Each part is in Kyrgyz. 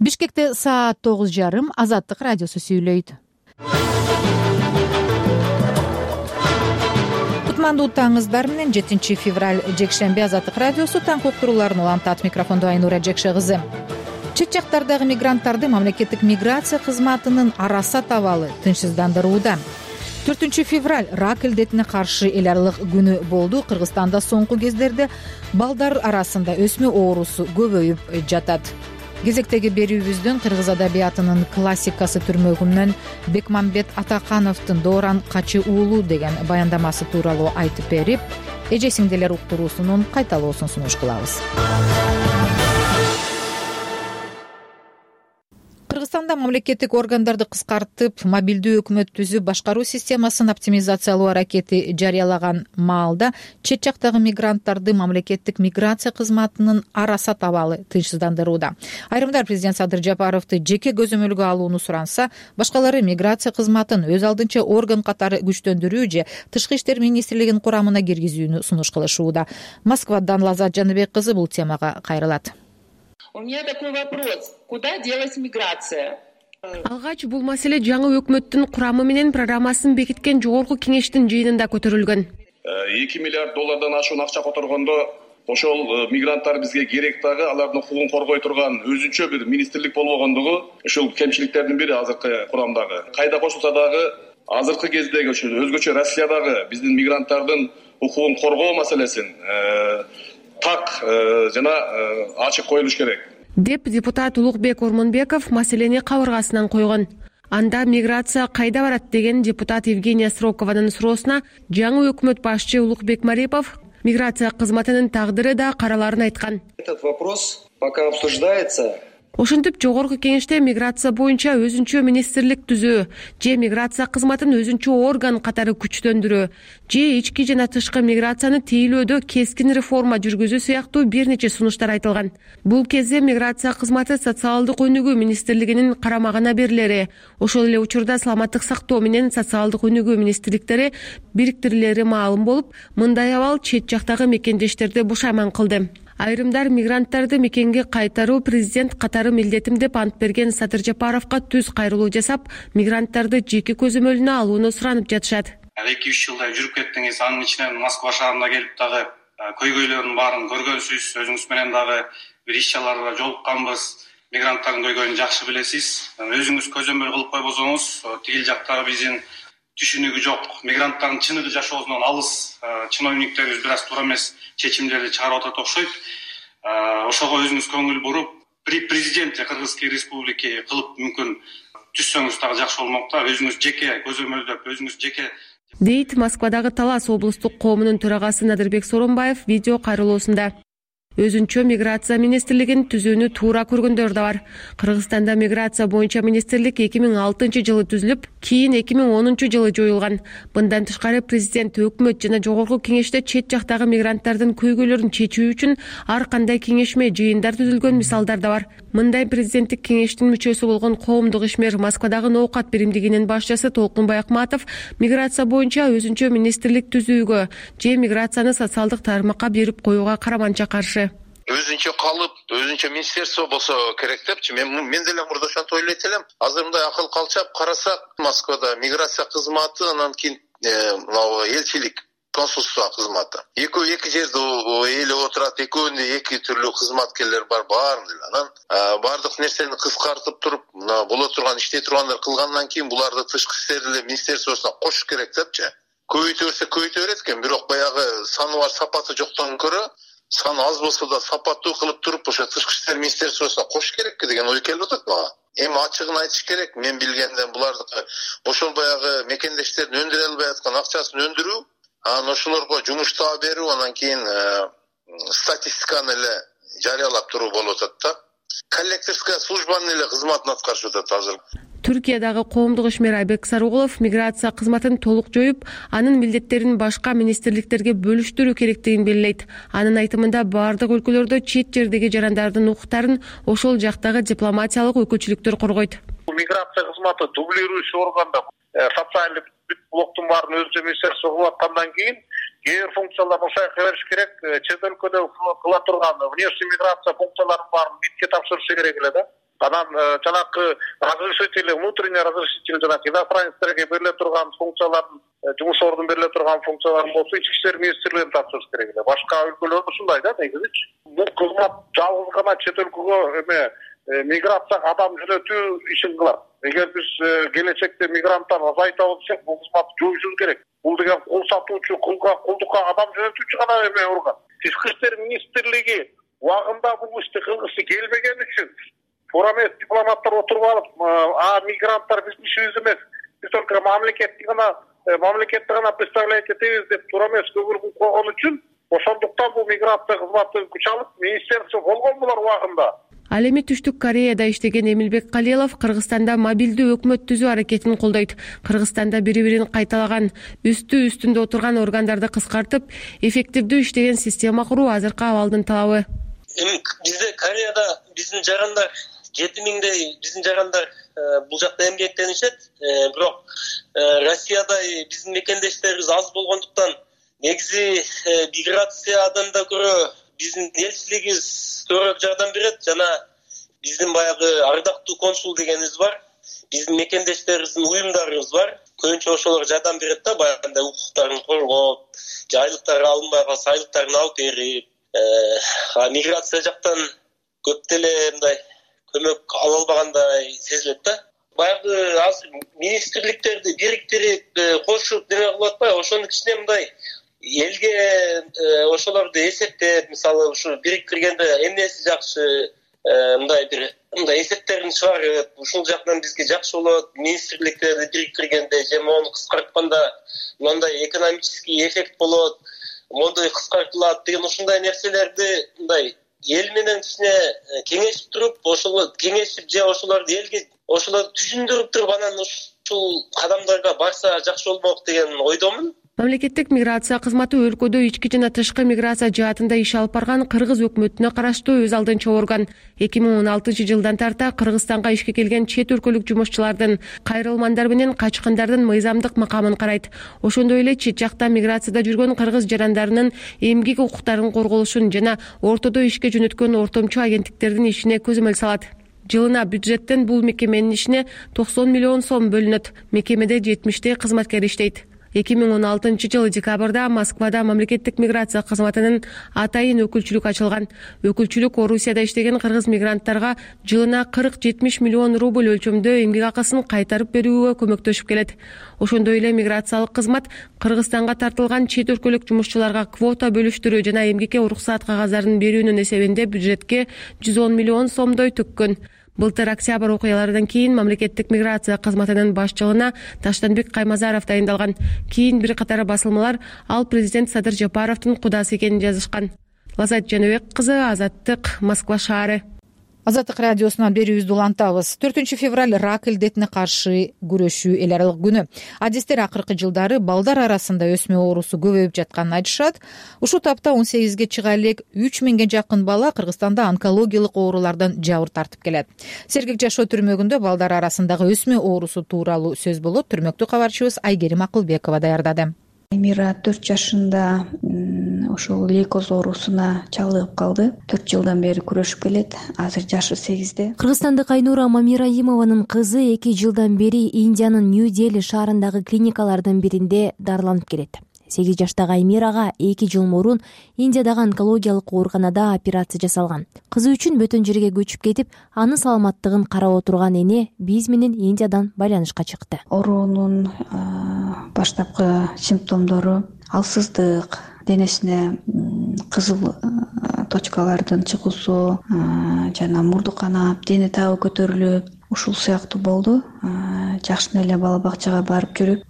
Бишкекте саат 9:30 Азаттык радиосу сүйлөйт. Кутмандуу таңыңыздар менен 7 февраль жекшемби Азаттык радиосу таң уктурууларын улантат. Микрофондо Айнура Жекше кызы. Чет жактардагы мигранттарды мамлекеттик миграция кызматынын арасат абалы тынчсыздандырууда. 4 февраль рак илдетине каршы эл аралык күнү болду. Кыргызстанда соңку кездерде балдар арасында өсмө оорусу көбөйүп жатат. Кезектеги берүүбүздөн кыргыз адабиятынын классикасы түрмөгүнөн Бекмамбет Атакановдун Дооран качы уулу деген баяндамасы тууралуу айтып берип, эже сиңдилер уктуруусунун кайталоосун сунуш кылабыз. Кыргызстанда мамлекеттик органдарды кыскартып, мобилдүү өкмөт түзүп, башкаруу системасын оптимизациялоо аракети жарыялаган маалда чет жактагы мигранттарды мамлекеттик миграция кызматынын арасат абалы тынчсыздандырууда. Айрымдар президент Садыр Жапаровду жеке көзөмөлгө алууну суранса, башкалары миграция кызматын өз алдынча орган катары күчтөндүрүү же Тышкы иштер министрлигинин курамына киргизүүнү сунуш кылышууда. Москвадан Лазат Жаныбек кызы бул темага кайрылат. У меня такой вопрос. Куда делась миграция? Алгач бул маселе жаңы өкмөттүн курамы менен программасын бекиткен жогорку кеңештин жыйынында көтөрүлгөн. 2 миллиард доллардан ашуун акча которгондо ошол мигранттар бизге керек дагы, алардын укугун коргой турган өзүнчө бир министрлик болбогондугу ушул кемчиликтердин бири азыркы курамдагы. Кайда кошулса дагы азыркы кездеги ошо өзгөчө Россиядагы биздин мигранттардын укугун коргоо маселесин так жана ачык коюлуш керек деп депутат Улукбек Ормонбеков маселени кабыргасынан койгон. Анда миграция кайда барат деген депутат Евгения Срокованын суроосуна жаңы өкмөт башчы Улукбек Марипов миграция кызматынын тагдыры да караларын айткан. Этот вопрос пока обсуждается. Ошентип жогорку кеңеште миграция боюнча өзүнчө министрлик түзүү же миграция кызматын өзүнчө орган катары күчтөндүрүү же ички жана тышкы миграцияны тейлөөдө кескин реформа жүргүзүү сыяктуу бир нече сунуштар айтылган. Бул кезде миграция кызматы социалдык өнүгүү министрлигинин карамагына берилери, ошол эле учурда саламаттык сактоо менен социалдык өнүгүү министрликтери бириктирилери маалым болуп, мындай абал чет жактагы мекендештерди бушайман кылды. Айрымдар мигранттарды мекенге кайтаруу президент катары милдетим деп ант берген Садыр Жапаровго түз кайрылуу жасап, мигранттарды жеке көзөмөлүнө алууну суранып жатышат. 2-3 жылдай жүрүп кеттиңиз, анын ичинен Москва шаарына келип дагы көйгөйлөрдүн баарын көргөнсүз, өзүңүз менен дагы бир иш-чараларга жолукканбыз. Мигранттардын көйгөйүн жакшы билесиз. Өзүңүз көзөмөл кылып койбосоңуз, тигил жактагы биздин түшүнүгү жок, мигранттардын чыныгы жашоосунан алыс чиновниктерибиз бир аз туура эмес чечимдерди чыгарып атат окшойт. Ошого өзүңүз көңүл буруп, президент Кыргызской республики кылып мүмкүн түзсөңүз дагы жакшы болмок да, өзүңүз жеке көзөмөлдөп, өзүңүз жеке дейт Москвадагы Талас облустук коомунун төрагасы Надырбек Соронбаев видео кайрылуусунда. Өзүнчө миграция министрлигин түзүүнү туура көргөндөр да бар. Кыргызстанда миграция боюнча министрлик 2006 жылы түзүлүп, кийин 2010 жылы жоюлган. Мындан тышкары президент, өкмөт жана жогорку кеңеште чет жактагы мигранттардын көйгөйлөрүн чечүү үчүн ар кандай кеңешме жыйындар түзүлгөн мисалдар да бар. Мындай президенттик кеңештин мүчөсү болгон коомдук ишмер Москвадагы Ноокат биримдигинин башчысы Толкунбай Акматов миграция боюнча өзүнчө министрлик түзүүгө же миграцияны социалдык тармакка берип коюуга караманча каршы. Өзүнчө калып, өзүнчө министерство болсо керек депчи. Мен деле мурда ошентип ойлойт элем. Азыр мындай акыл калчап карасак, Москвада миграция кызматы, анан кийин элчилик, консулство кызматы. Эки жерде ээлеп отурат, экөөнүндө эки түрлүү кызматкерлер бар, баарын деле. Анан бардык нерсени кыскартып туруп, боло турган иштей тургандар кылгандан кийин буларды тышкы иштер министерствосуна кошуш керек депчи. Көбөйтө берет экен, бирок баягы саны бар, сапаты жоктон көрө саны аз болсо да сапаттуу кылып туруп, ошо тышкы иштер министерствосуна кошуш керек деген ой келип атат мага. Эми ачыгын айтыш керек, мен билгенден булардыкы ошол баягы мекендештердин өндүрө албай аткан акчасын өндүрүү, анан ошолорго жумуш таап берүү, анан кийин статистиканы эле жарыялап туруу болуп атат да. Коллекторская службанын эле кызматын аткарышып атат азыр. Түркиядагы коомдук ишмер Айбек Сарыгулов миграция кызматын толук жоюп, анын милдеттерин башка министрликтерге бөлүштүрүү керектигин белгилейт. Анын айтымында бардык өлкөлөрдө чет жердеги жарандардын укуктарын ошол жактагы дипломатиялык өкүлчүлүктөр коргойт. Миграция кызматы дублирующий органда социальный блоктун баарын өзүнчө министерство кылып аткандан кийин кээ бир функцияларды ошайга бериш керек. Чет өлкөдө кыла турган внешний миграция функцияларын баарын битке тапшырышы керек эле да. Анан жанагы разрешитель, внутренний разрешитель жанагы иностранецтерге бериле турган функциялардын, жумуш ордун бериле турган функциялардын болсо ички иштер министрлигине тапшырыш керек эле. Башка өлкөлөрдө ушундай да негизичи. Бул кызмат жалгыз гана чет өлкөгө миграцияга адам жөнөтүү ишин кылат. Эгер биз келечекте мигранттар азайтабыз десек, бул кызматты жоюшубуз керек. Бул деген кул сатуучу, кулдукка адам жөнөтүүчү гана орган. Тышкы иштер министрлиги убагында бул ишти кылгысы келбеген үчүн форамет дипломаттар отуруп алып, мигранттар биздин ишибиз эмес, биз только мамлекетти гана представлять этебиз деп форамет көбүргүн койгон үчүн, ошондуктан бул миграция кызматы күч алып, министерство болгон булар убагында. Ал эми Түштүк Кореяда иштеген Эмилбек Калилов Кыргызстанда мобилдүү өкмөт түзүү аракетин колдойт. Кыргызстанда бири-бирин кайталаган, үстүндө отурган органдарды кыскартып, эффективдүү иштеген система куруу азыркы абалдын талабы. Эми бизде Кореяда биздин жарандар 7000дей биздин жарандар бул жакта эмгектенишет. Бирок Россияда биздин мекендештерибиз аз болгондуктан негизи миграциядан да көрө биздин элчилигибиз көбүрөөк жардам берет. Жана биздин баягы ардактуу консул дегенибиз бар. Биздин мекендештерибиздин уюмдарыбыз бар. Көбүнчө ошолор жардам берет да, баягы укуктарын коргоп, айлыктары алынбай калса айлыктарын алып берип, миграция жактан көп деле мындай көмөк ала албагандай сезилет да. Баягы азыр министрликтерди бириктирип, кошуп неме кылып атпайбы? Ошонун кичине мындай элге ошолорду эсептеп, мисалы ушу бириктиргенде эмнеси жакшы, мындай эсептерин чыгарып, ушул жактан бизге жакшы болот, министрликтерди бириктиргенде же мону кыскартканда мындай экономический эффект болот, мондой кыскартылат деген ушундай нерселерди мындай эл менен кичине кеңешип туруп, ошол кеңешип же ошолорду элге ошолорду түшүндүрүп туруп, анан ушул кадамдарга барса жакшы болмок деген ойдомун. Мамлекеттик миграция кызматы өлкөдө ички жана тышкы миграция жаатында иш алып барган Кыргыз өкмөтүнө караштуу өз алдынча орган. 2016-жылдан тарта Кыргызстанга ишке келген чет өлкөлүк жумушчулардын, кайрылмандар менен качкындардын мыйзамдык макамын карайт. Ошондой эле чет жакта миграцияда жүргөн кыргыз жарандарынын эмгек укуктарын корголушун жана ортодо ишке жөнөткөн ортомчу агенттиктердин ишине көзөмөл салат. Жылына бюджеттен бул мекеменин ишине 90 миллион сом бөлүнөт. Мекемеде 70 кызматкер иштейт. 2016-жылы декабрда Москвада мамлекеттик миграция кызматынын атайын өкүлчүлүк ачылган. Өкүлчүлүк Орусияда иштеген кыргыз мигранттарга жылына 40-70 миллион рубль өлчөмдө эмгек акысын кайтарып берүүгө көмөктөшүп келет. Ошондой эле миграциялык кызмат Кыргызстанга тартылган чет өлкөлүк жумушчуларга квота бөлүштүрүү жана эмгекке уруксаат кагаздарын берүүнүн эсебинде бюджетке 110 миллион сомдой төккөн. Былтыр октябрь окуяларынан кийин мамлекеттик миграция кызматынын башчылыгына Таштанбек Каймазаров дайындалган. Кийин бир катар басылмалар ал президент Садыр Жапаровдун кудасы экенин жазышкан. Лазат Жаныбек кызы, Азаттык, Москва шаары. Азаттык радиосунан берүүбүздү улантабыз. 4 февраль рак илдетине каршы күрөшүү эл аралык күнү. Адистер акыркы жылдары балдар арасында өсмө оорусу көбөйүп жатканын айтышат. Ушул тапта 18ге чыга элек 3000ге жакын бала Кыргызстанда онкологиялык оорулардан жабыр тартып келет. Сергек жашоо түрмөгүндө балдар арасындагы өсмө оорусу тууралуу сөз болот. Түрмөктү кабарчыбыз Айгерим Акылбекова даярдады. Мира 4 жашында ошол лейкоз оорусуна чалдыгып калды. 4 жылдан бери күрөшүп келет. Азыр жашы 8-де. Кыргызстандык Айнура Мамираимованын кызы 2 жылдан бери Индиянын Нью-Дели шаарындагы клиникалардын биринде дарыланып келет. 8 жаштагы Аймирага 2 жыл мурун Индиядагы онкологиялык ооруканада операция жасалган. Кызы үчүн бөтөн жерге көчүп кетип, анын саламаттыгын карап отурган эне биз менен Индиядан байланышка чыкты. Оорунун баштапкы симптомдору алсыздык, денесине кызыл точкалардын чыгуусу, жана мурду канап, дене табы көтөрүлүп, ушул сыяктуу болду. Жакшы эле бала бакчага барып жүрүп,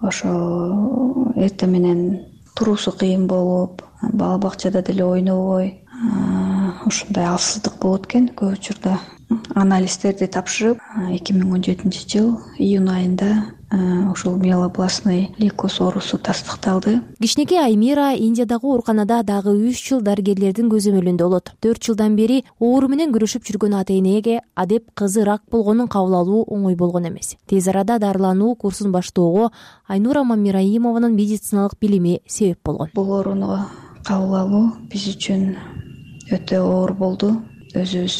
ошо эртең менен туруусу кыйын болуп, бала бакчада деле ойнобой, ушундай алсыздык болот экен. Көп учурда анализдерди тапшырып, 2017-жыл июнь айында ушул миелобластный лейкоз оорусу тастыкталды. Кичинекей Аймира Индиядагы ооруканада дагы 3 жыл дарыгерлердин көзөмөлүндө болот. 4 жылдан бери оору менен күрөшүп жүргөн ата-энеге адеп кызы рак болгонун кабыл алуу оңой болгон эмес. Тез арада дарылануу курсун баштоого Айнура Мамираимованын медициналык билими себеп болгон. Бул ооруну кабыл алуу биз үчүн өтө оор болду. өзүбүз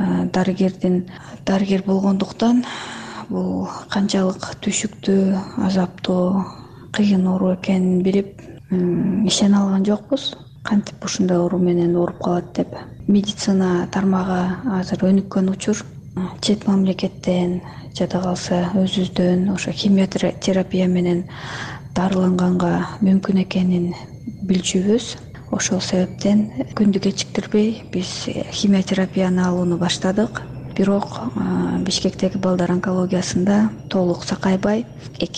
дарыгер болгондуктан бул канчалык түшүктүү, азаптуу, кыйын оору экенин билип ишене алган жокпуз. Кантип ушундай оору менен ооруп калат деп. Медицина тармагы азыр өнүккөн учур. Чет мамлекеттен жада калса өзүбүздөн ошо химиотерапия менен дарыланганга мүмкүн экенин билчүбүз. Ошол себептен күндү кечиктирбей биз химиотерапияны алууну баштадык. Бирок Бишкектеги балдар онкологиясында толук сакайбай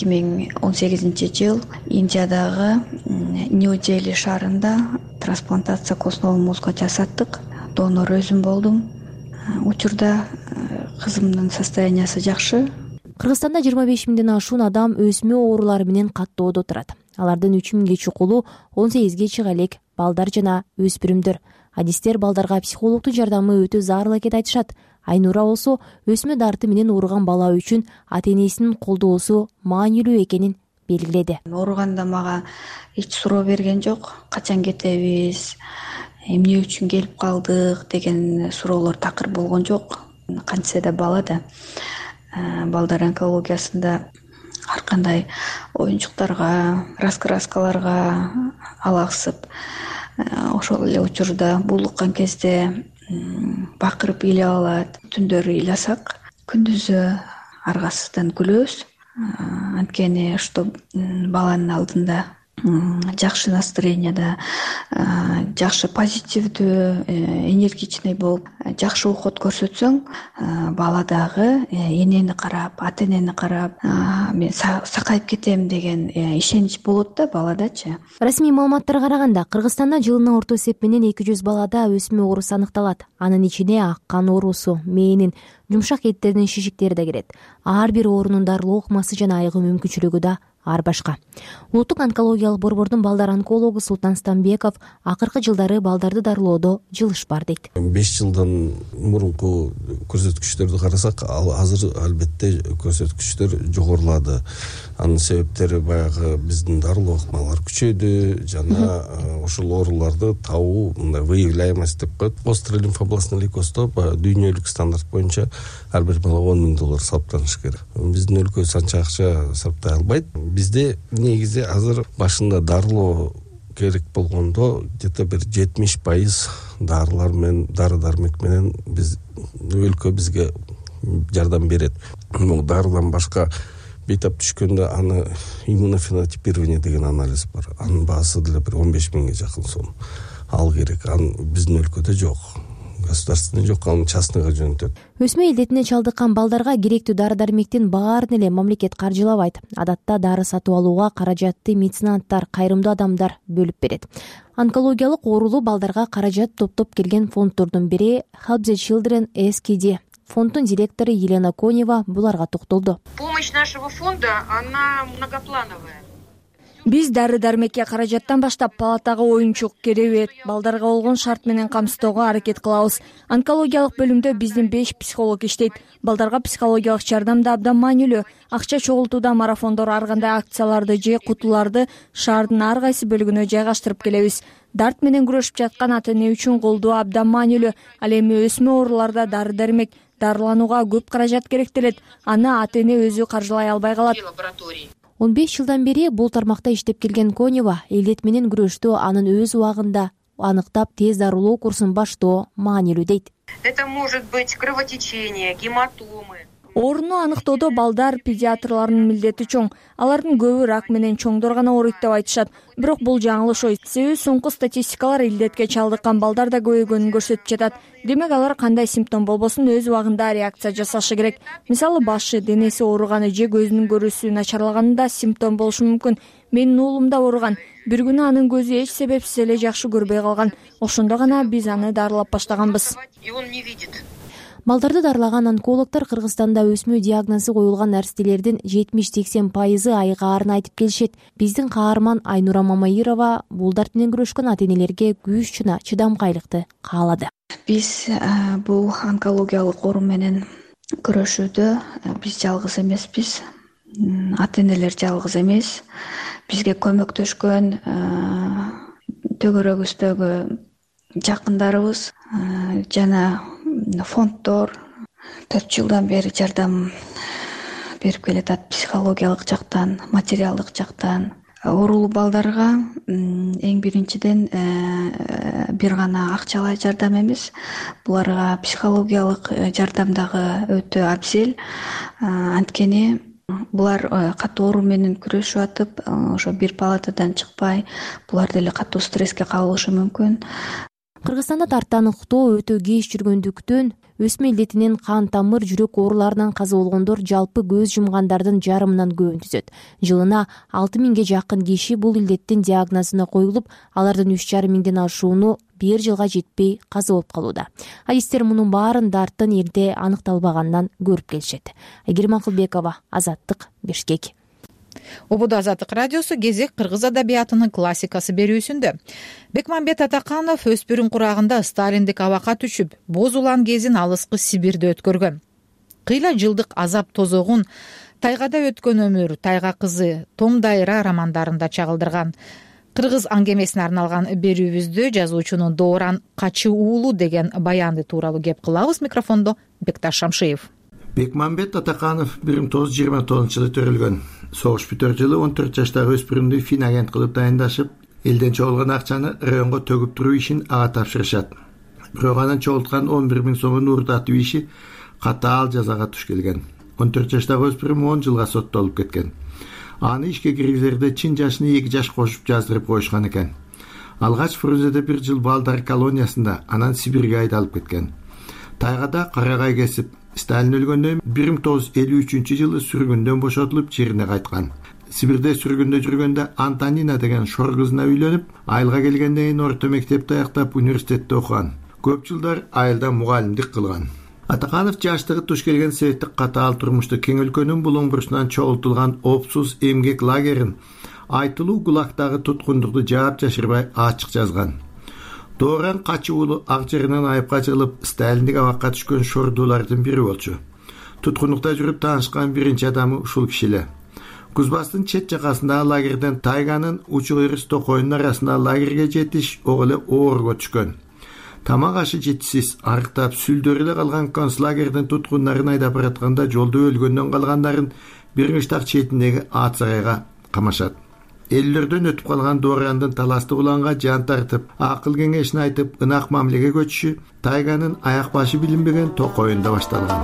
2018-жыл Индиядагы Нью-Дели шаарында трансплантация костного мозга жасаттык. Донор өзүм болдум. Учурда кызымдын состояниясы жакшы. Кыргызстанда 25 миңден ашуун адам өсмө оорулары менен каттоодо турат. Алардын 3 миңге чукулу 18ге чыга элек балдар жана өспүрүмдөр. Адистер балдарга психологдун жардамы өтө зарыл экенин айтышат. Айнура болсо өсмө дарты менен ооруган бала үчүн ата-энесинин колдоосу маанилүү экенин белгиледи. Ооруганда мага эч суроо берген жок. Качан кетебиз, эмне үчүн келип калдык деген суроолор такыр болгон жок. Кантсе да бала да балдар онкологиясында ар кандай оюнчуктарга, раскраскаларга алаксып, ошол эле учурда булуккан кезде бакырып ыйлай алат. Түндөрү ыйласак, күндүзү аргасыздан күлөбүз. Анткени что баланын алдында жакшы настроенияда, жакшы позитивдүү, энергичный болуп, жакшы окот көрсөтсөң, бала дагы энени карап, ата-энени карап, мен сакайып кетем деген ишенич болот да баладачы. Расмий маалыматтарга караганда, Кыргызстанда жылына орто эсеп менен 200 балада өсмө оорусу аныкталат. Анын ичине ак кан оорусу, мээнин, жумшак эттердин шишиктери да кирет. Ар бир оорунун дарылоо ыкмасы жана айыгуу мүмкүнчүлүгү да ар башка. Улуттук онкологиялык борбордун балдар онкологу Султан Стамбеков акыркы жылдары балдарды дарылоодо жылыш бар дейт. 5 жылдан мурунку көрсөткүчтөрдү карасак, азыр албетте көрсөткүчтөр жогорулады. Анын себептери баягы биздин дарылоо ыкмалар күчөдү жана ошол ооруларды табуу, мындай выявляемость деп коет. Острый лимфобластный лейкозду дүйнөлүк стандарт боюнча ар бир балага $10,000 сарптаныш керек. Биздин өлкө санча акча сарптай албайт. Бизде негизи азыр башында дарылоо керек болгондо где-то бир 70% дарылар менен, дары-дармек менен биз өлкө бизге жардам берет. Бул дарыдан башка бейтап түшкөндө аны иммунофенотипирование деген анализ бар. Анын баасы деле бир 15 миңге жакын сом. Ал керек. Аны биздин өлкөдө жок. Государственный жок, аны частныйга жөнөтөт. Өсмө илдетине чалдыккан балдарга керектүү дары-дармектин баарын эле мамлекет каржылабайт. Адатта дары сатып алууга каражатты меценаттар, кайрымдуу адамдар бөлүп берет. Онкологиялык оорулуу балдарга каражат топтоп келген фонддордун бири Help the Children SKD. Фонддун директору Елена Конева буларга токтолду. Помощь нашего фонда, она многоплановая. Биз дары-дармекке каражаттан баштап палатага оюнчук, керебет, балдарга болгон шарт менен камсыздоого аракет кылабыз. Онкологиялык бөлүмдө биздин 5 психолог иштейт. Балдарга психологиялык жардам да абдан маанилүү. Акча чогултууда марафондор, ар кандай акцияларды же кутуларды шаардын ар кайсы бөлүгүнө жайгаштырып келебиз. Дарт менен күрөшүп жаткан ата-эне үчүн колдоо абдан маанилүү. Ал эми өсмө ооруларда дары-дармек, дарыланууга көп каражат керектелет. Аны ата-эне өзү каржылай албай калат. 15 жылдан бери бул тармакта иштеп келген Конева илдет менен күрөштө анын өз убагында аныктап тез дарылоо курсун баштоо маанилүү дейт. Это может быть кровотечение, гематомы. Ооруну аныктоодо балдар педиатрларынын милдети чоң. Алардын көбү рак менен чоңдор гана ооруйт деп айтышат. Бирок бул жаңылыш ой. Себеби соңку статистикалар илдетке чалдыккан балдар да көбөйгөнүн көрсөтүп жатат. Демек алар кандай симптом болбосун өз убагында реакция жасашы керек. Мисалы башы, денеси ооруганы же көзүнүн көрүүсү начарлаганында симптом болушу мүмкүн. Менин уулум да ооруган. Бир күнү анын көзү эч себепсиз эле жакшы көрбөй калган. Ошондо гана биз аны дарылап баштаганбыз. И он не видит. Балдарды дарылаган онкологдор Кыргызстанда өсмө диагнозу коюлган нарстелердин 70-80% айыгаарын айтып келишет. Биздин каарман Айнура Мамаирова бул дарт менен күрөшкөн ата-энелерге күч жана чыдамкайлыкты каалады. Биз бул онкологиялык оору менен күрөшүүдө биз жалгыз эмеспиз. Ата-энелер жалгыз эмес. Бизге көмөктөшкөн төгөрөгүбүздөгү жакындарыбыз жана фонддор 4 жылдан бери жардам берип келатат, психологиялык жактан, материалдык жактан. Оорулуу балдарга эң биринчиден бир гана акчалай жардам эмес, буларга психологиялык жардам дагы өтө абзел. Анткени булар катуу оору менен күрөшүп атып, ошо бир палатадан чыкпай, булар деле катуу стресске кабылышы мүмкүн. Кыргызстанда тарптан уктоо өтө кеч жүргөндүктөн өсмө илдетинен кан тамыр, жүрөк ооруларынан каза болгондор жалпы көз жумгандардын жарымынан көбүн түзөт. Жылына 6000ге жакын киши бул илдеттин диагнозуна коюлуп, алардын 3,5 миңден ашууну 1 жылга жетпей каза болуп калууда. Адистер мунун баарын дарттын элде аныкталбагандан көрүп келишет. Айгерим Акылбекова, Азаттык, Бишкек. Убуда Азаттык радиосу кезек кыргыз адабиятынын классикасы берүүсүндө. Бекмамбет Атаканов өспүрүм курагында сталиндик абакка түшүп, боз улан кезин алыскы Сибирде өткөргөн. Кыйла жылдык азап тозогун тайгада өткөн өмүр, Тайга кызы, Том Дайра романдарында чагылдырган. Кыргыз аңгемесине арналган берүүбүздө жазуучунун Дооран Качы уулу деген баянды тууралуу кеп кылабыз. Микрофондо Бекташ Шамшиев. Бекмамбет Атаканов 1929-жылы төрөлгөн. Согуш бүтөр жылы 14 жаштагы өспүрүмдү фин агент кылып дайындашып, элден чогулган акчаны районго төгүп туруу ишин ага тапшырышат. Бирок анын чогулткан 11 000 сомун уурдатуу иши катаал жазага туш келген. 14 жаштагы өспүрүм 10 жылга соттолуп кеткен. Аны ишке киргизерде чын жашына 2 жаш кошуп жаздырып коюшкан экен. Алгач Фрунзеде 1 жыл балдар колониясында, анан Сибирге айдалып кеткен. Тайгада карагай кесип, Сталин өлгөндөн 1953-жылы сүргүндөн бошотулуп жерине кайткан. Сибирде сүргүндө жүргөндө Антонина деген шор кызына үйлөнүп, айылга келгенден кийин орто мектепти аяктап университетте окуган. Көп жылдар айылда мугалимдик кылган. Атаканов жаштыгы туш келген советтик катаал турмушту кең өлкөнүн булуң бурчунан чогултулган опсуз эмгек лагерин, айтылуу гулагдагы туткундукту жаап жашырбай ачык жазган. Дооран Качы уулу ак жеринен айыпка чыгылып, сталиндик абакка түшкөн шордуулардын бири болчу. Туткундукта жүрүп таанышкан биринчи адамы ушул киши эле. Кузбастын чет жакасындагы лагерден Тайганын Учугырыс Токойдун арасындагы лагерге жетиш ого эле оорго түшкөн. Тамак ашы жетишсиз, арыктап сүлдөр эле калган концлагердин туткундарын айдап баратканда жолдо өлгөндөн калгандарын бир кыштак четиндеги ат сарайга камашат. Эллерден өтүп калган Доорандын таласты уланга жан тартып, акыл кеңешин айтып, ынак мамилеге көчүшү Тайганын аяк башы билинбеген Токойунда башталган.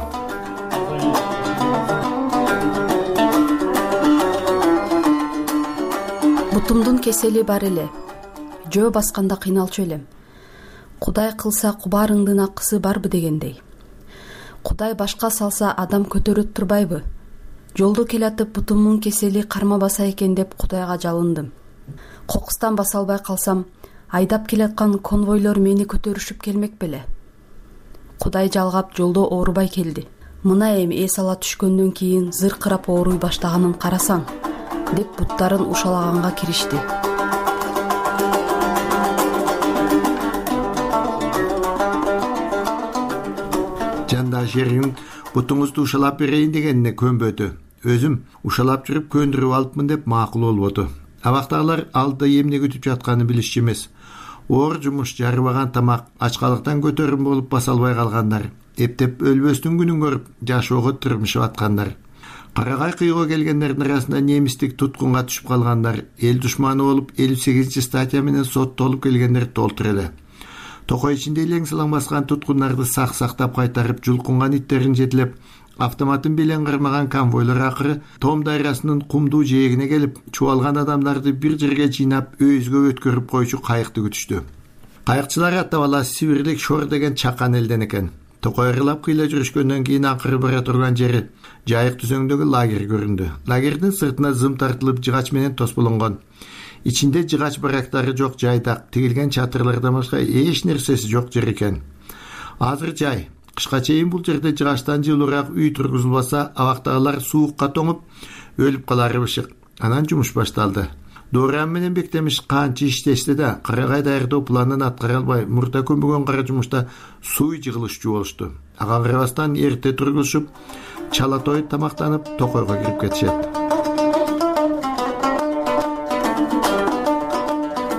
Бутумдун кесели бар эле. Жөө басканда кыйналчу элем. Кудай кылса кубарыңдын акысы барбы дегендей. Кудай башка салса адам көтөрөт турбайбы? Жолдо келатып бутумдун кесели карма баса экен деп Кудайга жалындым. Кокустан баса албай калсам, айдап келаткан конвойлор мени көтөрүшүп келмек беле. Кудай жалгап жолдо оорубай келди. Мына эми эс ала түшкөндөн кийин зыркырап ооруй баштаганын карасаң, деп буттарын ушалаганга киришти. Жандашерин бутуңузду ушалап берейин дегенине көнбөдү. Өзүм ушалап жүрүп көндүрүп алыпмын деп макул болбоду. Абактагылар алда эмне күтүп жатканын билишчү эмес. Оор жумуш, жарыбаган тамак, ачкалыктан көтөрүм болуп баса албай калгандар, эптеп өлбөстүн күнүн көрүп жашоого тырмышып аткандар. Карагай кыйго келгендердин арасында немистик туткунга түшүп калгандар, эл душманы болуп 58-статья менен соттолуп келгендер толтур эле. Токой ичинде элең салаң баскан туткундарды сактап кайтарып, жулкунган иттерин жетилеп, автоматын белен кырмаган конвойлор акыры Том дайрасынын кумдуу жээгине келип, чубалган адамдарды бир жерге жыйнап, өйүзгө өткөрүп койчу кайыкты күтүштү. Кайыкчылар атабала Сибирлик шор деген чакан элден экен. Токой ырылап кыйла жүрүшкөндөн кийин акыры бара турган жери жайык түзөңдөгү лагерь көрүндү. Лагердин сыртына зым тартылып жыгач менен тоспологон. Ичинде жыгач барактары жок жайдак, тигилген чатырлардан башка эч нерсеси жок жер экен. Азыр жай. Кышка чейин бул жерде жыгачтан жылуураак үй тургузулбаса, абактагылар суукка тоңуп өлүп калары бышык. Анан жумуш башталды. Дооран менен Бектемиш канча иштешти да, карагай даярдоо планын аткара албай, мурда көмбөгөн кара жумушта суй жыгылышчу болушту. Ага карабастан эрте тургузушуп, чала тоюп тамактанып, Токойго кирип кетишет.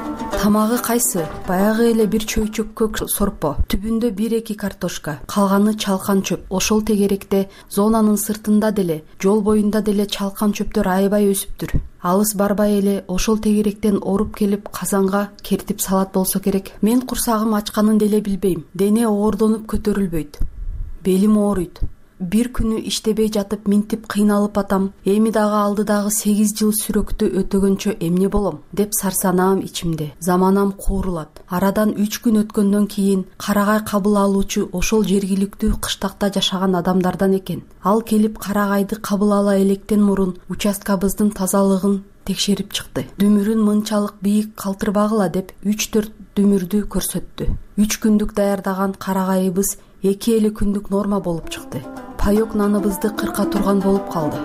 Тамагы кайсы? Баягы эле бир чөйчөк көк сорпо, түбүндө 1-2 картошка, калганы чалкан чөп. Ошол тегеректе зонанын сыртында деле, жол боюнда деле чалкан чөптөр аябай өсүптүр. Алыс барбай эле ошол тегеректен оруп келип казанга кертип салат болсо керек. Мен курсагым ачканын деле билбейм. Дене оордонуп көтөрүлбөйт. Белим ооруйт. Бир күнү иштебей жатып минтип кыйналып атам. Эми дагы алдыдагы 8 жыл сүрөктү өтөгөнчө эмне болом деп сарсанаам ичимде. Заманам куурулат. Арадан 3 күн өткөндөн кийин карагай кабыл алуучу ошол жергиликтүү кыштакта жашаган адамдардан экен. Ал келип карагайды кабыл ала электен мурун участкабыздын тазалыгын текшерип чыкты. Дүмүрүн мынчалык бийик калтырбагыла деп 3-4 дүмүрдү көрсөттү. 3 күндүк даярдаган карагайыбыз 2 эле күндүк норма болуп чыкты. Паёк наныбызды кырка турган болуп калды.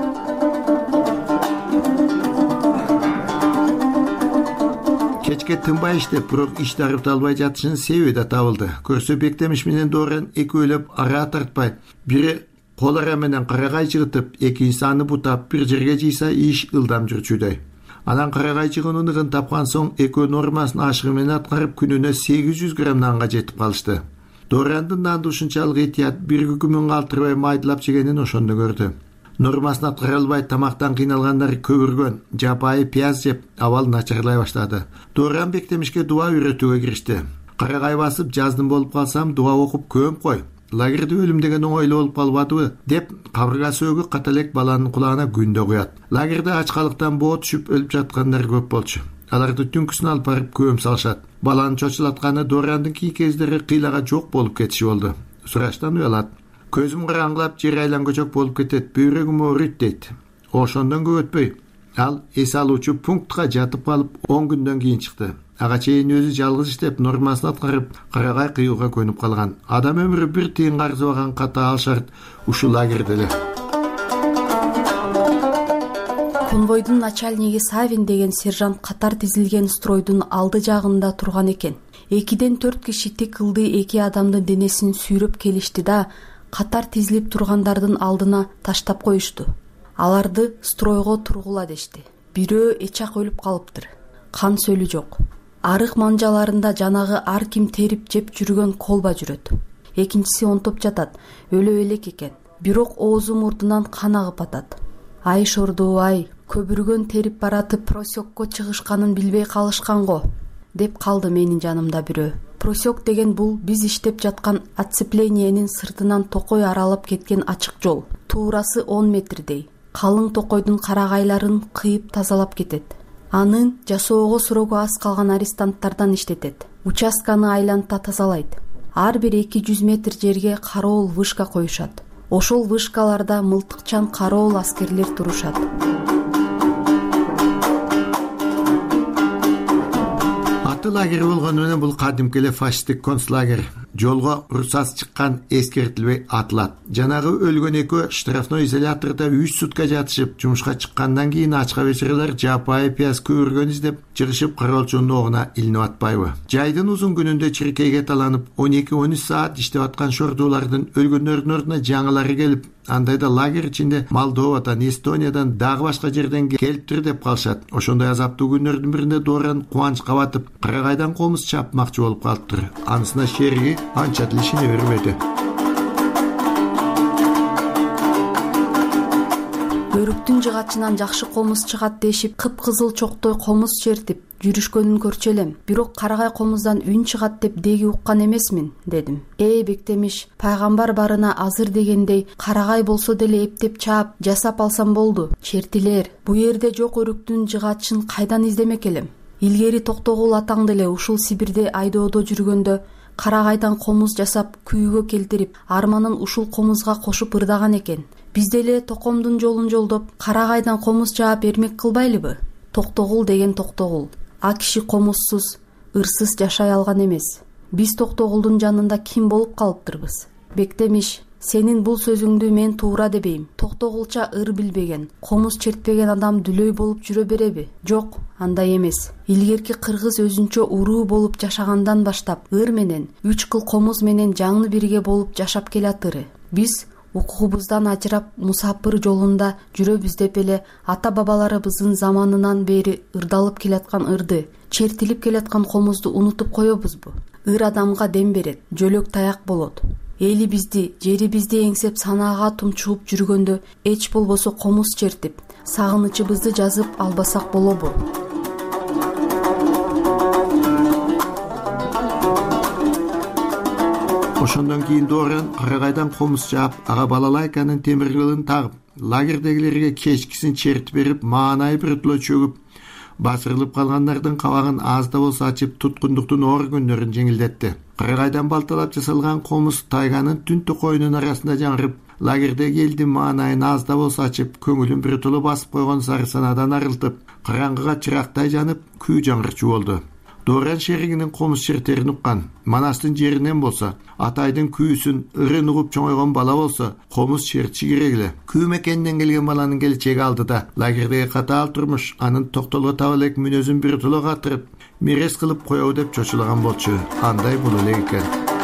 Кечке тынбай иштеп, бирок иш дарып албай жатышынын себеби да табылды. Көрсө Бектемиш менен Доран экөөлөп ара тартпай, бири кол ара менен карагай жыгытып, экинчиси аны бутап бир жерге жыйса иш ылдам жүрчүдөй. Анан карагай жыгынын ыгын тапкан соң экөө нормасын ашыгы менен аткарып күнүнө 800 грамм нанга жетип калышты. Дорандын нанды ушунчалык этият бир күмүн калтырбай майдылап жегенин ошондо көрдү. Нормасын аткара албай тамактан кыйналгандар көбүргөн, жапайы пияз жеп абал начарлай баштады. Доран Бектемишке дуа үйрөтүүгө киришти. Карагай басып жаздын болуп калсам дуа окуп көмүп кой. Лагерде өлүм деген оңойлуу болуп калбадыбы деп кабырга сөөгү каталек баланын кулагына күндө куят. Лагерде ачкалыктан боо түшүп өлүп жаткандар көп болчу. Аларды түнкүсүн алып барып көм салышат. Баланы чочулатканы Дорандын кий кездери кыйлага жок болуп кетиши болду. Сураштан уялат. Көзүм караңгылап жер айлангычок болуп кетет, бөйрөгүм ооруйт дейт. Ошондон көп өтпөй ал эс алуучу пунктка жатып калып 10 күндөн кийин чыкты. Ага чейин өзү жалгыз иштеп нормасын аткарып, карагай кыюуга көнүп калган. Адам өмүрү бир тыйынга арзыбаган катаал шарт ушул лагерде эле. Конвойдун начальниги Савин деген сержант катар тизилген стройдун алды жагында турган экен. 2-ден 4 киши тик ылдый 2 адамдын денесин сүйрөп келишти да, катар тизилип тургандардын алдына таштап коюшту. Аларды стройго тургула дешти. Бирөө эчак өлүп калыптыр. Кан сөлү жок. Арык манжаларында жанагы ар ким терип жеп жүргөн колба жүрөт. Экинчиси онтоп жатат, өлө элек экен. Бирок оозу мурдунан кан агып атат. Ай шорду ай, көбүргөн терип баратып просекко чыгышканын билбей калышкан го, деп калды менин жанымда бирөө. Просек деген бул биз иштеп жаткан отцеплениенин сыртынан токой аралап кеткен ачык жол. Туурасы 10 метрдей. Калың токойдун карагайларын кыйып тазалап кетет. Анын жасоого сурогу аз калган арестанттардан иштетет. Участканы айланта тазалайт. Ар бир 200 метр жерге кароол вышка коюшат. Ошол вышкаларда мылтыкчан кароол аскерлер турушат. Аты лагер болгону менен бул кадимки эле фашисттик концлагер. Жолго урсас чыккан эскертилбей атылат. Жанагы өлгөн экөө штрафной изолятордо 3 сутка жатышып, жумушка чыккандан кийин ачка вечерлер жапайы пияз көбүргөн издеп, жыгышып кароолчунун огуна илинип атпайбы. Жайдын узун күнүндө чиркейге таланып 12-13 саат иштеп аткан шордуулардын өлгөндөрдүн ордуна жаңылары келип, андайда лагер ичинде Молдовадан, Эстониядан, дагы башка жерден келиптир деп калышат. Ошондой азаптуу күндөрдүн биринде Доран кубанычка батып, карагайдан комуз чапмакчы болуп калыптыр. Анысына шериги анча тилишине бербеди. Өрүктүн жыгачынан жакшы комуз чыгат дешип, кыпкызыл чоктой комуз чертип жүрүшкөнүн көрчү элем. Бирок карагай комуздан үн чыгат деп деги уккан эмесмин, дедим. Бектемиш, пайгамбар барына азыр дегендей, карагай болсо деле эптеп чаап, жасап алсам болду. Чертилер. Бу жерде жок өрүктүн жыгачын кайдан издемек элем? Илгери Токтогул атаң деле ушул Сибирде айдоодо жүргөндө карагайдан комуз жасап, күйгө келтирип, арманын ушул комузга кошуп ырдаган экен. Биз деле токомдун жолун жолдоп, карагайдан комуз жаап эрмек кылбайлыбы? Токтогул деген Токтогул. А киши комузсуз, ырсыз жашай алган эмес. Биз Токтогулдун жанында ким болуп калыптырбыз? Бектемиш, сенин бул сөзүңдү мен туура дебейм. Токтогулча ыр билбеген, комуз чертпеген адам дүлөй болуп жүрө береби? Жок, андай эмес. Илгерки кыргыз өзүнчө уруу болуп жашагандан баштап ыр менен 3 кыл комуз менен жаңы бирге болуп жашап келатыры. Биз укугубуздан ажырап мусапыр жолунда жүрөбүз деп эле ата бабаларыбыздын заманынан бери ырдалып келаткан ырды, чертилип келаткан комузду унутуп коебузбу? Ыр адамга дем берет, жөлөк таяк болот. Элибизди, жерибизди эңсеп санаага тумчугуп жүргөндө эч болбосо комуз чертип, сагынычыбызды жазып албасак болобу? Ошондон кийин Дооран Карагайдан комуз жаап, ага балалайканын темир кылын тагып, лагердегилерге кечкисин чертип берип, маанай биротуло чөгүп, басырылып калгандардын кабагын аз да болсо ачып, туткундуктун оор күндөрүн жеңилдетти. Карагайдан балталап жасалган комуз тайганын түнтү койунун арасында жаңырып, лагердеги элдин маанайын аз да болсо ачып, көңүлүн биротуло басып койгон сары санадан арылтып, караңгыга чырактай жанып, күү жаңырчу болду. Дооран шеригинин комуз чертерин уккан. Манастын жеринен болсо, атайдын күүсүн ырын угуп чоңойгон бала болсо, комуз чертиши керек эле. Күү мекенинен келген баланын келечеги алдыда. Лагердеги катаал турмуш анын токтолго таба элек мүнөзүн биротуло катырып, мерес кылып коебу деп чочулаган болчу. Андай боло элек экен.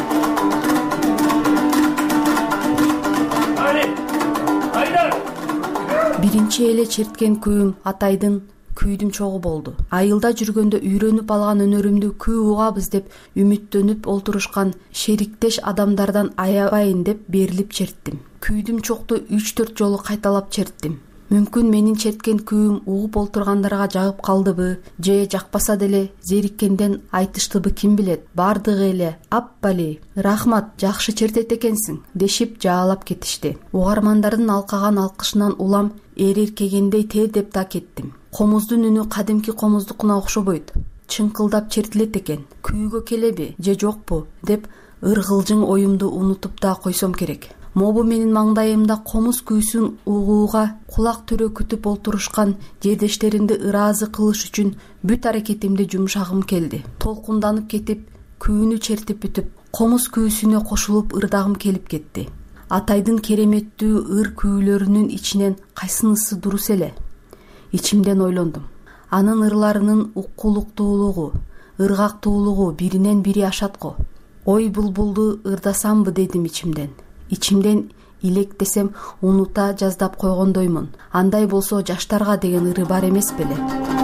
Биринчи эле черткен күүм атайдын күйдүм чогу болду. Айылда жүргөндө үйрөнүп алган өнөрүмдү күү угабыз деп үмүттөнүп олтурушкан шериктеш адамдардан аябайын деп берилип черттим. Күйдүм чокту 3-4 жолу кайталап черттим. Мүмкүн менин черткен күүм угуп олтургандарга жагып калдыбы, же жакпаса деле зериккенден айтыштыбы ким билет. Бардыгы эле аппали, рахмат, жакшы чертет экенсиң дешип жаалап кетишти. Угармандардын алкаган алкышынан улам эркегендей тер деп да кеттим. Комуздун үнү кадимки комуздукуна окшобойт. Чыңкылдап чертилет экен. Күүгө келеби же жокпу деп ыргылжың оюмду унутуп да койсом керек. Мобу менин маңдайымда комуз күүсүн угууга кулак түрө күтүп олтурушкан жердештеримди ыраазы кылыш үчүн бүт аракетимди жумшагым келди. Толкунданып кетип, күүнү чертип бүтүп, комуз күүсүнө кошулуп ырдагым келип кетти. Атайдын кереметтүү ыр күүлөрүнүн ичинен кайсынысы дурус эле? Ичимден ойлондум. Анын ырларынын уккулуктуулугу, ыргактуулугу биринен бири ашат го. Ой булбулду ырдасамбы дедим ичимден. Ичимден илектесем унута жаздап койгондоймун. Андай болсо жаштарга деген ыры бар эмес беле?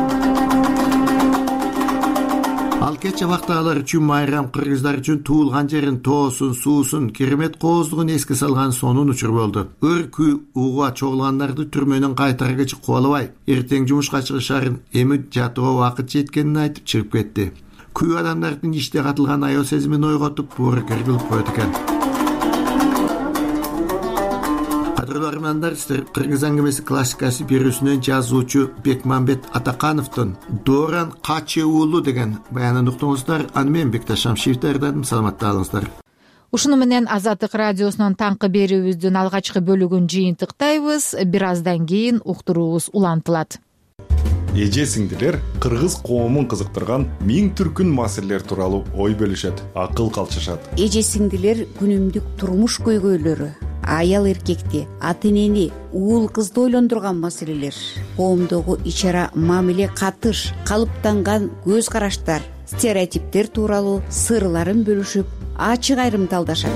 Ал кече вактагылар үчүн майрам, кыргыздар үчүн туулган жерин, тоосун, суусун, керемет кооздугун эске салган сонун учур болду. Ыр күү угуга чогулгандарды түрмөнөн кайтаргычы кубалабай, эртең жумушка чыгышарын, эми жатууга убакыт жеткенин айтып чыгып кетти. Күү адамдардын ичте катылган аял сезимин ойготуп, бууракер кылып коет экен. Кадырлармандар, сиздер Кыргыз аңгемеси классикасы берүүсүнөн жазуучу Бекмамбет Атакановдун Дооран качы уулу деген баянын уктуңуздар. Аны мен Бекташ Шамшиев даярдадым. Саламатта калыңыздар. Ушуну менен Азаттык радиосунун таңкы берүүбүздүн алгачкы бөлүгүн жыйынтыктайбыз. Бир аздан кийин уктуруубуз улантылат. Эже сиңдилер кыргыз коомун кызыктырган миң түркүн маселелер тууралуу ой бөлүшөт, акыл калчышат. Эже сиңдилер күнүмдүк турмуш көйгөйлөрү, аял эркекти, ата энени, уул кызды ойлондурган маселелер, коомдогу ич ара мамиле, катыш, калыптанган көз караштар, стереотиптер тууралуу сырларын бөлүшүп, ачык айрым талдашат.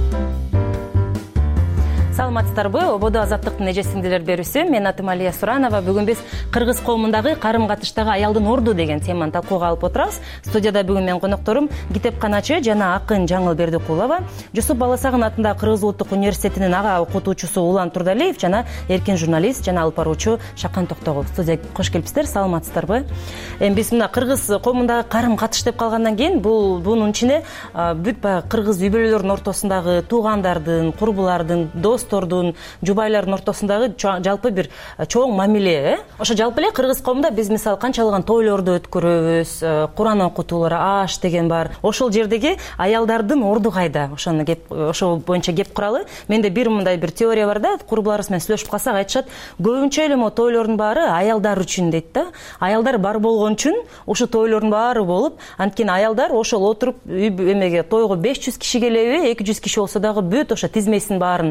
Саламатсыздарбы? Ободо Азаттыктын эже сиңдилер берүүсү. Мен атым Алия Суранова. Бүгүн биз кыргыз коомундагы карым катыштагы аялдын орду деген теманы талкууга алып отурабыз. Студияда бүгүн менин конокторум китепканачы жана акын Жаңыл Бердикулова, Жусуп Баласагын атындагы Кыргыз улуттук университетинин ага окутуучусу Улан Турдалиев жана эркин журналист жана алып баруучу Шакан Токтогул. Студияга кош келипсиздер. Саламатсыздарбы? Биз мына кыргыз коомундагы карым катыш деп калгандан кийин бунун ичине бүт баягы кыргыз үй бүлөлөрүнүн ортосундагы туугандардын, курбулардын, достордун, жубайлардын ортосундагы жалпы бир чоң мамиле. Ошо жалпы эле кыргыз коомунда биз мисалы канчалаган тойлорду өткөрөбүз, Куран окутуулары, аш деген бар. Ошол жердеги аялдардын орду кайда? Ошол боюнча кеп куралы. Менде бир мындай бир теория бар да, курбуларыбыз менен сүйлөшүп калсак айтышат, көбүнчө эле могу тойлордун баары аялдар үчүн дейт да. Аялдар бар болгон үчүн ушу тойлордун баары болуп, анткени аялдар ошол отуруп эмеге тойго 500 киши келеби, 200 киши болсо дагы бүт ошо тизмесин баарын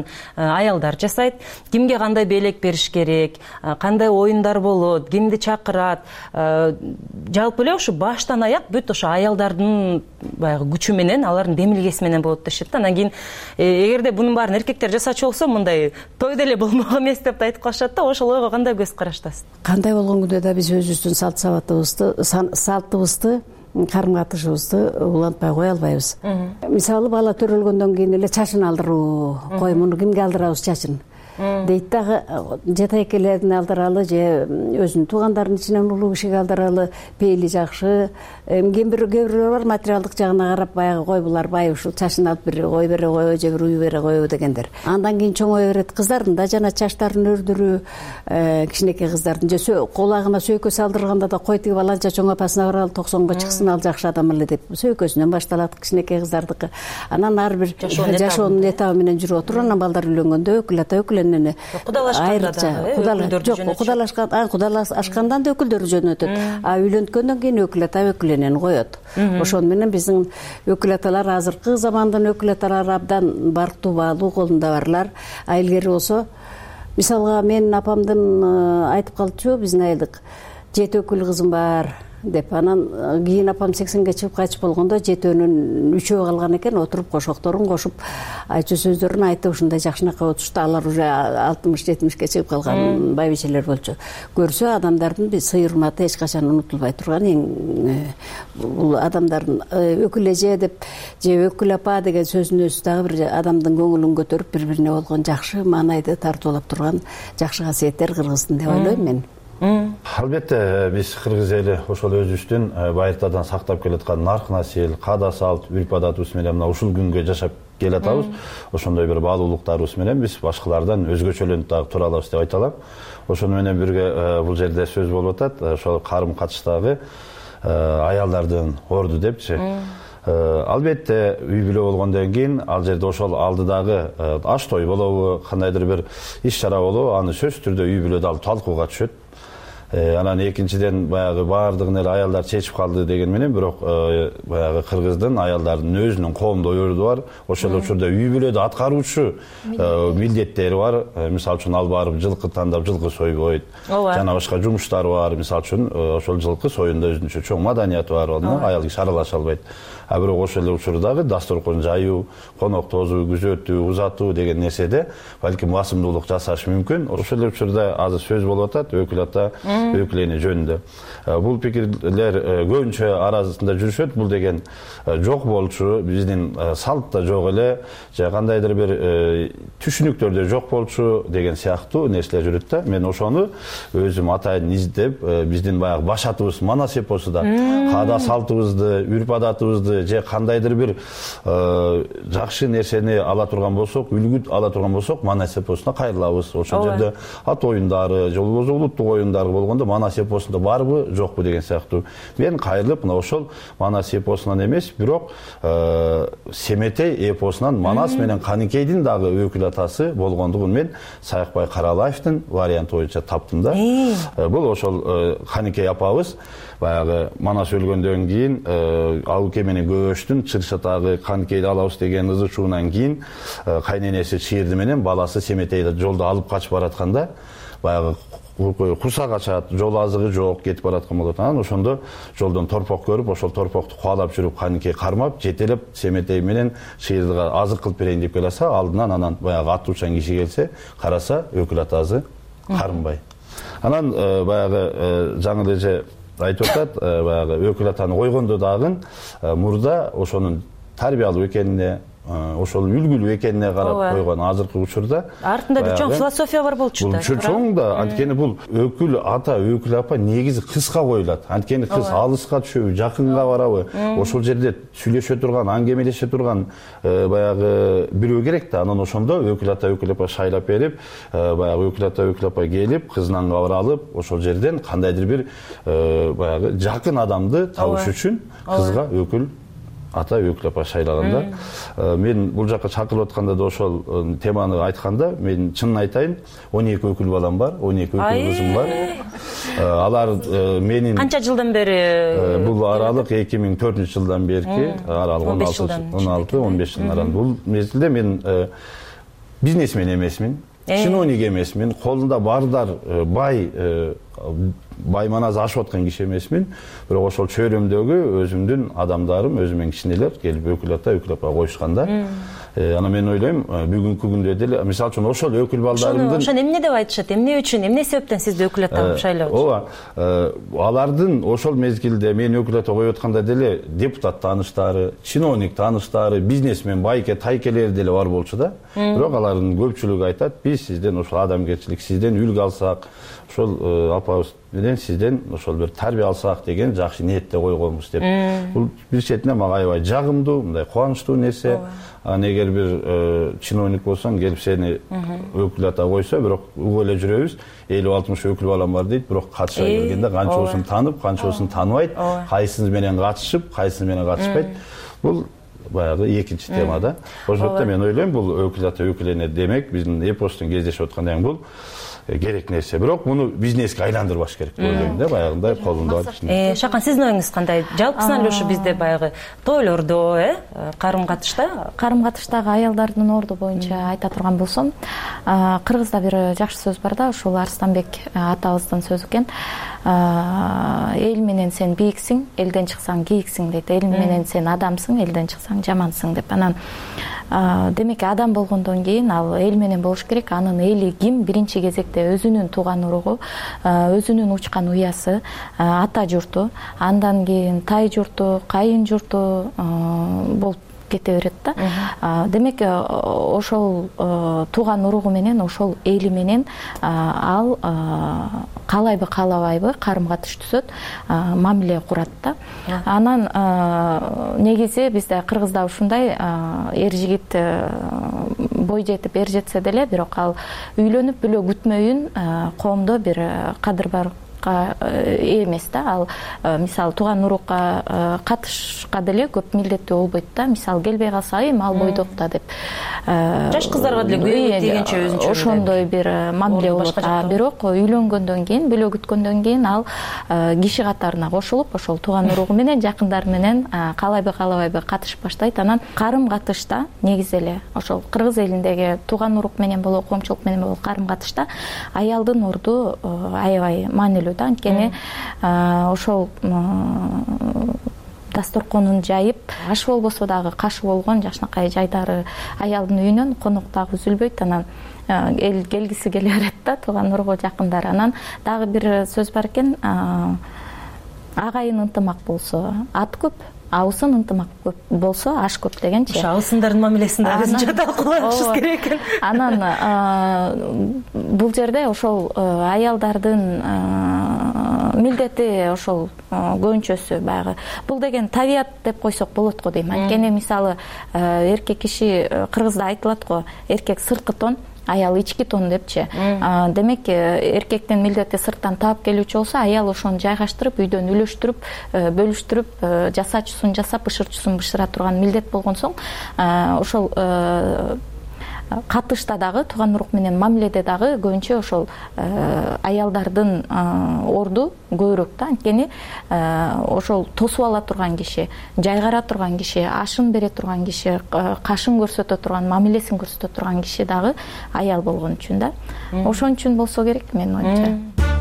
аялдар жасайт. Кимге кандай белек бериш керек, кандай оюндар болот, кимди чакырат. Жалпы эле ушу баштан аяк бүт ошо аялдардын баягы күчү менен, алардын демилгеси менен болот дешет да. Анан кийин эгерде бунун баарын эркектер жасачу болсо, мындай той деле болмок эмес деп айтып калышат да. Ошол ойго кандай көз караштасыз? Кандай болгон күндө да биз өзүбүздүн салтыбызды, карым-катышыбызды улантпай кое албайбыз. Мисалы бала төрөлгөндөн кийин эле чачын алдыруу, кой муну кимге алдырабыз чачын дейт дагы, жата экелерин алдыралы же өзүнүн туугандарынын ичинен улуу кишиге алдыралы, пейили жакшы. Кээ бирөөлөр бар материалдык жагына карап баягы кой булар бай ушул чачын алып бир кой бере коебу же бир үй бере коебу дегендер. Андан кийин чоңое берет. Кыздардын да жана чачтарын өрдүрүү, кичинекей кыздардын же кулагына сөйкө салдырганда да кой тиги баланча чоң апасына баралы, 90го чыксын, ал жакшы адам эле деп сөйкөсүнөн башталат кичинекей кыздардыкы. Анан ар бир жашоонун этабы менен жүрүп отуруп, анан балдар үйлөнгөндө өкүл ата өкүленени кудалашкандан да өкүлдөрү жөнөтөт. А үйлөнткөндөн кийин өкүл ата өкүленени коет. Ошону менен биздин өкүл аталар, азыркы замандын өкүл аталары абдан барктуу, баалуу, колунда барлар. А илгери болсо, мисалга менин апамдын айтып калчу, биздин айылдык 7 өкүл кызым бар деп. Анан кийин апам 80ге чыгып кайтып болгондо 7-өнүн 3-өө калган экен, отуруп кошокторун кошуп айтчу сөздөрүн айтып ушундай жакшынакай отурушту. Алар уже 60-70ге чыгып калган байбичелер болчу. Көрсө адамдардын сый урматы эч качан унутулбай турган. Бул адамдардын өкүл эже деп же өкүл апа деген сөзүнүн өзү дагы бир адамдын көңүлүн көтөрүп, бири-бирине болгон жакшы маанайды тартуулап турган жакшы касиеттер кыргыздын деп ойлойм мен. Албетте биз кыргыз эли ошол өзүбүздүн байыртадан сактап келаткан нарк насил, каада салт, үрп адатыбыз менен мына ушул күнгө жашап келатабыз. Ошондой бир баалуулуктарыбыз менен биз башкалардан өзгөчөлөнүп дагы тура алабыз деп айта алам. Ошону менен бирге бул жерде сөз болуп атат, ошол карым-катыштагы аялдардын орду депчи. Албетте үй бүлө болгондон кийин ал жерде ошол алдыдагы аш той болобу, кандайдыр бир иш чара болобу, аны сөзсүз түрдө үй бүлөдө алып талкууга түшөт. Анан экинчиден баягы баардыгын эле аялдар чечип калды деген менен, бирок баягы кыргыздын аялдардын өзүнүн коомдоо өрдү бар. Ошол учурда үй бүлөдө аткаруучу милдеттери бар. Мисалы үчүн ал барып жылкы тандап жылкы сойбойт. Жана башка жумуштары бар. Мисалы үчүн ошол жылкы союнда өзүнчө чоң маданияты бар. Аял киши аралаша албайт. А бирок ошол эле учурдагы дасторкон жайуу, конок тозуу, күзөтүү, узатуу деген нерседе балким басымдуулук жасаш мүмкүн. Ошол эле учурда азыр сөз болуп атат өкүл ата өкүлени жөнүндө. Бул пикирлер көбүнчө арасында жүрүшөт. Бул деген жок болчу, биздин салтта жок эле, же кандайдыр бир түшүнүктөрдө жок болчу деген сыяктуу нерселер жүрөт да. Мен ошону өзүм атайын издеп, биздин баягы баш атыбыз Манас эпосунда каада салтыбызды, үрп адатыбызды же кандайдыр бир жакшы нерсени ала турган болсок, үлгү ала турган болсок, Манас эпосуна кайрылабыз. Ошол жерде ат оюндары, же болбосо улуттук оюндар болгондо Манас эпосунда барбы, жокпу деген сыяктуу. Мен кайрылып, мына ошол Манас эпосунан эмес, бирок Семетей эпосунан Манас менен Каникейдин дагы өкүл атасы болгондугун мен Саякбай Каралаевдин варианты боюнча таптым да. Бул ошол Каникей апабыз баягы Манас өлгөндөн кийин Алуке менен Көбөштүн Чыршатагы Каникейди алабыз деген ызы чуунан кийин кайненеси Чийирди менен баласы Семетейди жолдо алып качып баратканда баягы курсак ачат, жол азыгы жок, кетип бараткан болот. Анан ошондо жолдон торпок көрүп, ошол торпокту кубалап жүрүп Каникей кармап, жетелеп Семетей менен Чийирдига азык кылып берейин деп келса, алдынан анан баягы аттуучан киши келсе, караса өкүл атасы карынбай. Анан баягы жаңы эле айтып атат, баягы өкүл атаны койгондо дагы мурда ошонун тарбиялуу экенине, ошол үлгүлүү экенине карап койгон. Азыркы учурда артында бир чоң философия бар болчу да. Бул чоң да, анткени бул өкүл ата, өкүл апа негизи кызга коюлат. Анткени кыз алыска түшөбү, жакынга барабы, ошол жерде сүйлөшө турган, аңгемелеше турган баягы бирөө керек да. Анан ошондо өкүл ата, өкүл апа шайлап берип, баягы өкүл ата, өкүл апа келип, кызынан кабар алып, ошол жерден кандайдыр бир баягы жакын адамды табыш үчүн кызга өкүл ата, өкүл апа шайлаганда. Мен бул жакка чакырып атканда да ошол теманы айтканда, мен чынын айтайын, 12 өкүл балам бар, 12 өкүл кызым бар. Алар менин канча жылдан бери? Бул аралык 2004-жылдан берки, аралык 16-15 жылдын аралыгы. Бул мезгилде мен бизнесмен эмесмин, чиновник эмесмин, колунда бардар бай маназы ашып аткан киши эмесмин. Бирок ошол чөйрөмдөгү өзүмдүн адамдарым, өзүмдүн кичинелер келип өкүл апа коюшканда, ана мен ойлойм, бүгүнкү күндө деле мисалы үчүн ошол өкүл балдарымдын ошону эмне деп айтышат, эмне үчүн, эмне себептен сизди өкүл ата шайлоочу? Ооба, алардын ошол мезгилде мен өкүл ата коюп атканда деле депутат тааныштары, чиновник тааныштары, бизнесмен байке тайкелери деле бар болчу да. Бирок алардын көпчүлүгү айтат, биз сизден ошол адамгерчилик, сизден үлгү алсак, ошол апабыз менен сизден ошол бир тарбия алсак деген жакшы ниетте койгонбуз деп. Бул бир четинен мага аябай жагымдуу, мындай кубанычтуу нерсе. Эгер бир чиновник болсоң, келип сени өкүл ата койсо, бирок угуп эле жүрөбүз. 50-60 өкүл балам бар дейт, бирок катыша келгенде канчоосун таанып, канчоосун тааныбайт, кайсыныз менен катышып, кайсыныз менен катышпайт. Бул баягы экинчи тема да. Ошондо мен ойлойм, бул өкүл ата өкүленет демек, биздин эпостун кездешип аткандан кийин бул керек нерсе. Бирок муну бизнеске айландырбаш керек деп ойлойм да, баягындай колунда бар. Шакан, сиздин оюңуз кандай? Жалпысынан эле ушу бизде баягы тойлордо, карым-катыштагы аялдардын орду боюнча айта турган болсом, кыргызда бир жакшы сөз бар да, ушул Арстанбек атабыздын сөзү экен. Эл менен сен бийиксиң, элден чыксаң кийиксиң дейт. Эл менен сен адамсың, элден чыксаң жамансың деп. Анан демек адам болгондон кийин ал эл менен болуш керек. Анын эли ким? Биринчи кезекте өзүнүн тууган уругу, өзүнүн учкан уясы, ата журту, андан кийин тай журту, кайын журту болуп кете берет да. Демек ошол тууган уругу менен, ошол эли менен ал каалайбы каалабайбы карым-катыш түзөт, мамиле курат да. Анан негизи бизде кыргызда ушундай, эр жигит бой жетип эр жетсе деле, бирок ал үйлөнүп бүлө күтмөйүн коомдо бир кадыр бар эмес да. Ал мисалы тууган урукка катышка деле көп милдеттүү болбойт да. Мисалы келбей калса, мал бойдок да деп. Жаш кыздарга деле күйөөнү дегенче өзүнчө ошондой бир мамиле болот. Бирок үйлөнгөндөн кийин, бүлө күткөндөн кийин ал киши катарына кошулуп, ошол тууган уругу менен, жакындары менен каалайбы каалабайбы катышып баштайт. Анан карым-катышта негизи эле ошол кыргыз элиндеги тууган урук менен болобу, коомчулук менен болобу карым-катышта аялдын орду аябай маанилүү. Анткени ошол дасторконун жайып, аш болбосо дагы кашы болгон жакшынакай жайдары аялдын үйүнөн конок дагы үзүлбөйт. Анан эл келгиси келе берет да, тууган уругу, жакындары. Анан дагы бир сөз бар экен, агайын ынтымак болсо ат көп, абысын ынтымак көп болсо аш көп дегенчи. Ошо абысындардын мамилесин дагы өзүнчө талкуулашыбыз керек экен. Анан бул жерде ошол аялдардын милдети ошол көбүнчөсү баягы бул деген табият деп койсок болот го дейм. Анткени мисалы эркек киши, кыргызда айтылат го, эркек сырткы тон, аял ички тон депчи. Демек эркектин милдети сырттан таап келүүчү болсо, аял ошону жайгаштырып, үйдөн үлөштүрүп, бөлүштүрүп, жасаачусун жасап, бышырчусун бышыра турган милдет болгон соң, ошол катышта дагы, тууган урук менен мамиледе дагы көбүнчө ошол аялдардын орду көбүрөөк да. Анткени ошол тосуп ала турган киши, жайгара турган киши, ашын бере турган киши, кашын көрсөтө турган, мамилесин көрсөтө турган киши дагы аял болгон үчүн да. Ошон үчүн болсо керек менин оюмча.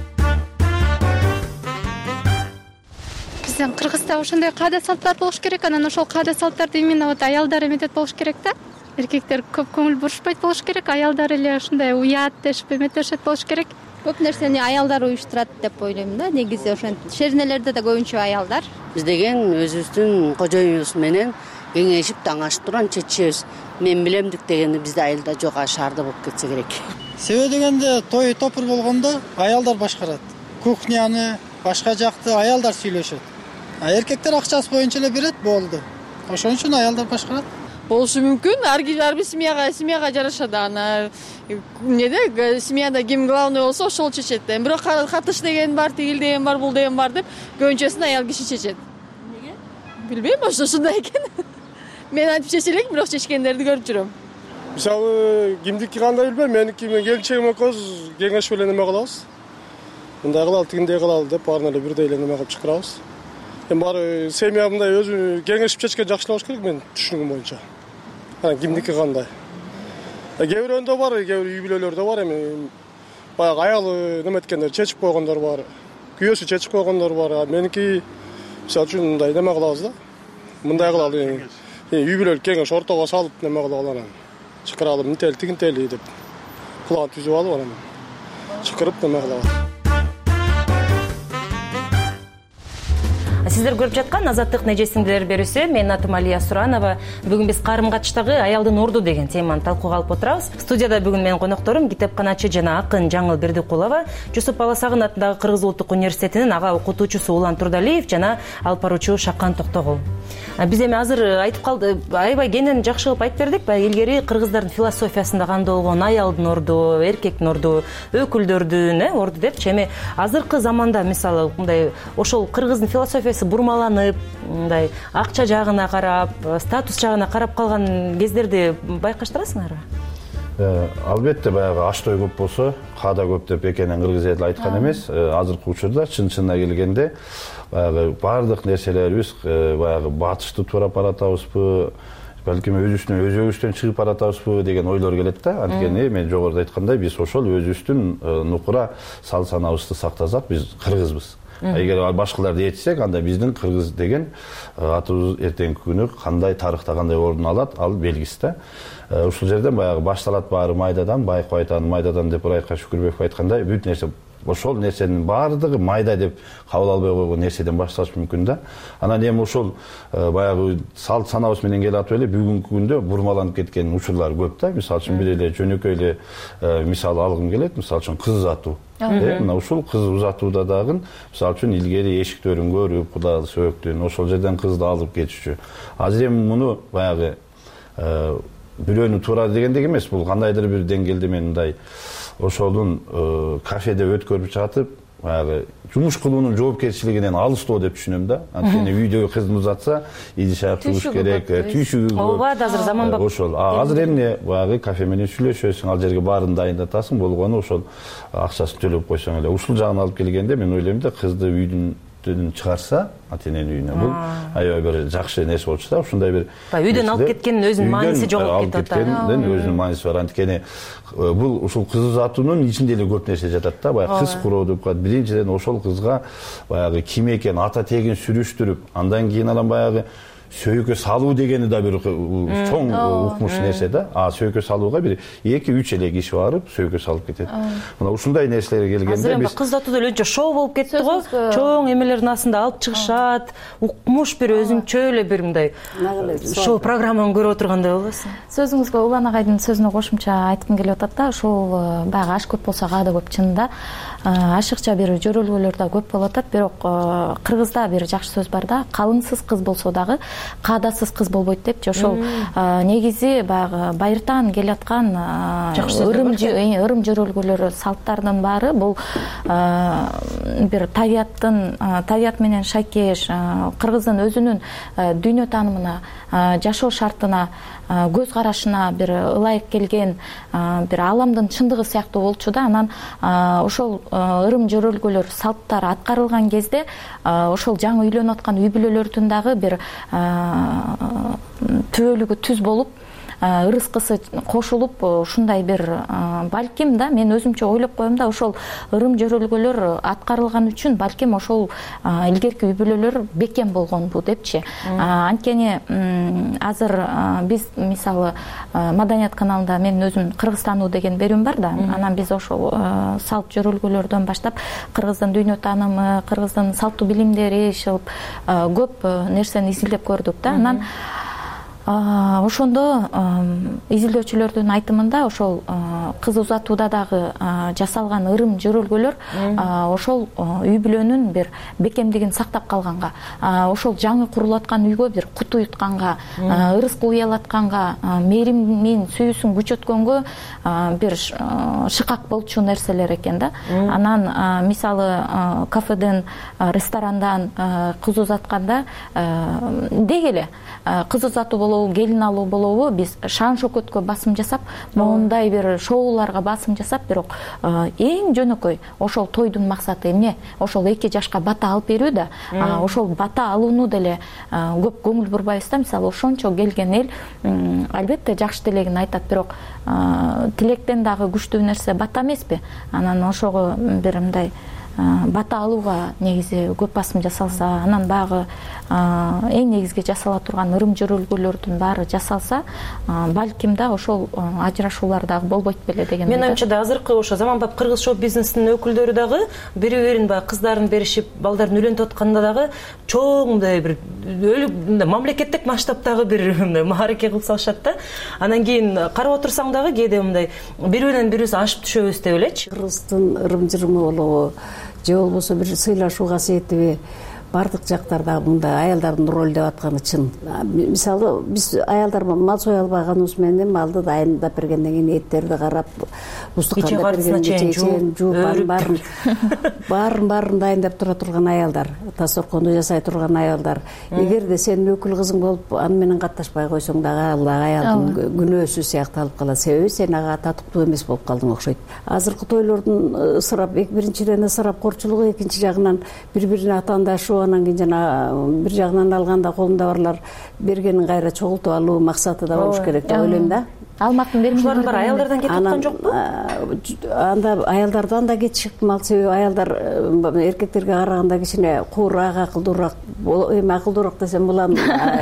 Биздин Кыргызда ошондой каада салттар болуш керек. Анан ошол каада салттарды именно аялдар эметет болуш керек да. Эркектер көп көңүл бурушпайт болуш керек, аялдар эле ушундай уят дешип эметешет болуш керек. Көп нерсени аялдар уюштурат деп ойлойм да. Негизи ошентип шернелерде да көбүнчө аялдар. Биз деген өзүбүздүн кожоюбуз менен кеңешип, таңашып турган чечебиз. Мен билемдик дегенди бизде айылда жок, шаарда болуп кетсе керек. Себеби дегенде той топур болгондо аялдар башкарат. Кухняны, башка жакты аялдар сүйлөшөт. Эркектер акчасы боюнча эле берет, болду. Ошон үчүн аялдар башкарат. Болушу мүмкүн. Ар бир семьяга жараша да. Ана эмнеде семьяда ким главный болсо ошол чечет. Бирок катыш деген бар, тигил деген бар, бул деген бар деп көбүнчөсүн аял киши чечет. Эмнеге? Билбейм, ошондой экен. Мен айтып чече элек, бирок чечкендерди көрүп жүрөм. Мисалы, кимдики кандай билбейм, меники мен келинчегим экөөбүз кеңешип эле неме кылабыз. Мындай кылалы, тигиндей кылалы деп баарын эле бирдей эле неме кылып чакырабыз. Баары семья мындай өзү кеңешип чечкен жакшы болуш керек, менин түшүнүгүм боюнча. Кимдики кандай. кээ бирөөндө бар, кээ бир үй бүлөлөрдө бар. Эми баягы аялы неметкендер чечип койгондор бар, күйөөсү чечип койгондор бар. Меники мисалы үчүн мындай неме кылабыз да, мындай кылалы, үй бүлөлүк кеңеш ортого салып неме кылып анан чакыралып мынтели тигинтели деп план түзүп алып анан чакырып неме кылабыз. Сиздер көрүп жаткан Азаттык нежесиңдилер берүүсү. Менин атым Алия Суранова. Бүгүн биз карым катыштагы аялдын орду деген теманы талкууга алып отурабыз. Студияда бүгүн менин конокторум китепканачы жана акын Жаңыл Бердикулова, Жусуп Баласагын атындагы Кыргыз улуттук университетинин ага окутуучусу Улан Турдалиев жана алып баруучу Шакан Токтогул. Биз эми азыр айтып калды, аябай кенен жакшы кылып айтып бердик. Баягы илгери кыргыздардын философиясында кандай болгон аялдын орду, эркектин орду, өкүлдөрдүн орду депчи. Эми азыркы заманда мисалы мындай ошол кыргыздын философиясы бурмаланып, мындай акча жагына карап, статус жагына карап калган кездерди байкаштырасыңарбы? Албетте, баягы аш той көп болсо, каада көп деп экенин кыргыз эли айткан эмес. Азыркы учурда чын-чынына келгенде баягы баардык нерселерибиз баягы батышты туурап баратабызбы, балким өзүбүздөн чыгып баратабызбы деген ойлор келет да. Анткени мен жогоруда айткандай, биз ошол өзүбүздүн нукура сал санабызды сактасак, биз кыргызбыз. Эгер башкаларды ээрчисек, анда биздин кыргыз деген атыбыз эртеңки күнү кандай тарыхта кандай ордун алат, ал белгисиз да. Ушул жерден баягы башталат баары майдадан, байкы айтан майдадан деп Ырайка Шүкүрбеков айткандай, бүт нерсе ошол нерсенин баардыгы майда деп кабыл албай койгон нерседен башталышы мүмкүн да. Анан эми ошол баягы салт санабыз менен келип эле бүгүнкү күндө бурмаланып кеткен учурлар көп да. Мисалы үчүн бир эле жөнөкөй эле мисал алгым келет. Мисалы үчүн кыз узатуу. Мына ушул кыз узатууда дагы мисалы үчүн илгери эшиктерин көрүп, Кудай сөктүн, ошол жерден кызды алып кетишчү. Азыр эми муну баягы бирөөнү туура дегендек эмес, бул кандайдыр бир деңгээлде мен мындай ошолдун кафеде өткөрүп жатып, баягы жумуш кылуунун жоопкерчилигинен алыстоо деп түшүнөм да. Анткени үйдөгү кыздын узатса, идиш аяк жууш керек, түйшүгү ооба, азыр заманбап. Ошол. Азыр эмне баягы кафе менен сүйлөшөсүң, ал жерге баарын дайындатасың, болгону ошол акчасын төлөп койсоң эле. Ушул жагын алып келгенде мен ойлойм да, кызды үйдүн чыгарса, ата-эненин үйүнө, бул аябай бир жакшы нерсе болчу да. Ушундай бир үйдөн алып кеткендин өзүнүн мааниси жогоп кетип атат. Кеткендин өзүнүн мааниси бар. Анткени бул ушул кыз узатуунун ичинде эле көп нерсе жатат да. Баягы кыз куроо деп коет. Биринчиден ошол кызга баягы ким экен, ата тегин сүрүштүрүп, андан кийин анан баягы сөйкө салуу дегени да бир чоң укмуш нерсе да. Сөйкө салууга бир 2-3 эле киши барып сөйкө салып кетет. Мына ушундай нерселерге келгенде биз кыз узатууда эле шоу болуп кетти го. Чоң эмелердин астында алып чыгышат, укмуш бир өзүнчө эле бир мындай шоу программаны көрүп отургандай болосуң. Сөзүңүзгө Улан агайдын сөзүнө кошумча айткым келип атат да, ошол баягы аш көп болсо каада көп чынында. Ашыкча бир жөрөлгөлөр да көп болуп атат, бирок кыргызда бир жакшы сөз бар да, калыңсыз кыз болсо дагы каадасыз кыз болбойт депчи. Ошол негизи баягы байыртан келаткан ырым жөрөлгөлөр, салттардын баары бул бир табият менен шайкеш, кыргыздын өзүнүн дүйнө таанымына, жашоо шартына, көз карашына бир ылайык келген бир аламдын чындыгы сыяктуу болчу да. Анан ошол ырым жөрөлгөлөр, салттар аткарылган кезде ошол жаңы үйлөнүп аткан үй бүлөлөрдүн дагы бир түбөлүгү түз болуп, ырыскысы кошулуп, ушундай бир балким да, мен өзүмчө ойлоп коем да, ошол ырым жөрөлгөлөр аткарылган үчүн балким ошол илгерки үй бүлөлөр бекем болгонбу депчи. Анткени азыр биз мисалы Маданият каналында менин өзүм Кыргызстануу деген берүүм бар да, анан биз ошол салт жөрөлгөлөрдөн баштап кыргыздын дүйнө таанымы, кыргыздын салттуу билимдери ишилип көп нерсени изилдеп көрдүк да. Анан ошондо изилдөөчүлөрдүн айтымында ошол кыз узатууда дагы жасалган ырым жөрөлгөлөр ошол үй бүлөнүн бир бекемдигин сактап калганга, ошол жаңы курулуп аткан үйгө бир кут уютканга, ырыскы уялатканга, мээримин, сүйүүсүн күчөткөнгө бир шыкак болчу нерселер экен да. Анан мисалы кафеден, ресторандан кыз узатканда деги эле кыз узатуу болобу, келин алуу болобу, биз шан шөкөткө басым жасап, моундай бир шоу тоолууларга басым жасап, бирок эң жөнөкөй ошол тойдун максаты эмне? Ошол 2 жашка бата алып берүү да. Ошол бата алууну деле көп көңүл бурбайбыз да. Мисалы ошончо келген эл албетте жакшы тилегин айтат, бирок тилектен дагы күчтүү нерсе бата эмеспи? Анан ошого бир мындай бата алууга негизи көп басым жасалса, анан багы эң негизги жасала турган ырым-жөрөлгөлөрдүн баары жасалса, балким да ошол ажырашуулар дагы болбойт беле деген. Мен оюмча да азыркы ошо заманбап кыргыз шоу бизнесинин өкүлдөрү дагы бири-бирин баягы кыздарын беришип, балдарын үйлөнтүп атканда дагы чоң мындай бир мамлекеттик масштабтагы бир мындай маареке кылып салышат да. Анан кийин карап отурсаң дагы кээде мындай бири-биринен бирибиз ашып түшөбүз деп элечи. Кыргыздын ырым-жырымы болобу же болбосо бир сыйлашуу касиетиби бардык жактарда мындай аялдардын роль деп атканы чын. Мисалы биз аялдар мал сое албаганыбыз менен малды дайындап бергенден кийин эттерди карап, бустуккандап бергенден кийин жууп баарын дайындап тура турган аялдар, дасторконду жасай турган аялдар. Эгерде сен өкүл кызың болуп аны менен катташпай койсоң дагы аялдын күнөөсү сыякталып калат. Себеби сен ага татыктуу эмес болуп калдың окшойт. Азыркы тойлордун ысырап, биринчиден ысырап корчулугу, экинчи жагынан бири-бирине атаандашуу, анан кийин жана бир жагынан алганда колунда барлар бергенин кайра чогултуп алуу максаты да болуш керек деп ойлойм да. Алмактын бермешулардын баары аялдардан кетип аткан жокпу? Анда аялдардан да кетиши ыктымал, себеби аялдар эркектерге караганда кичине куураак, акылдуураак, эми акылдуураак десем булам.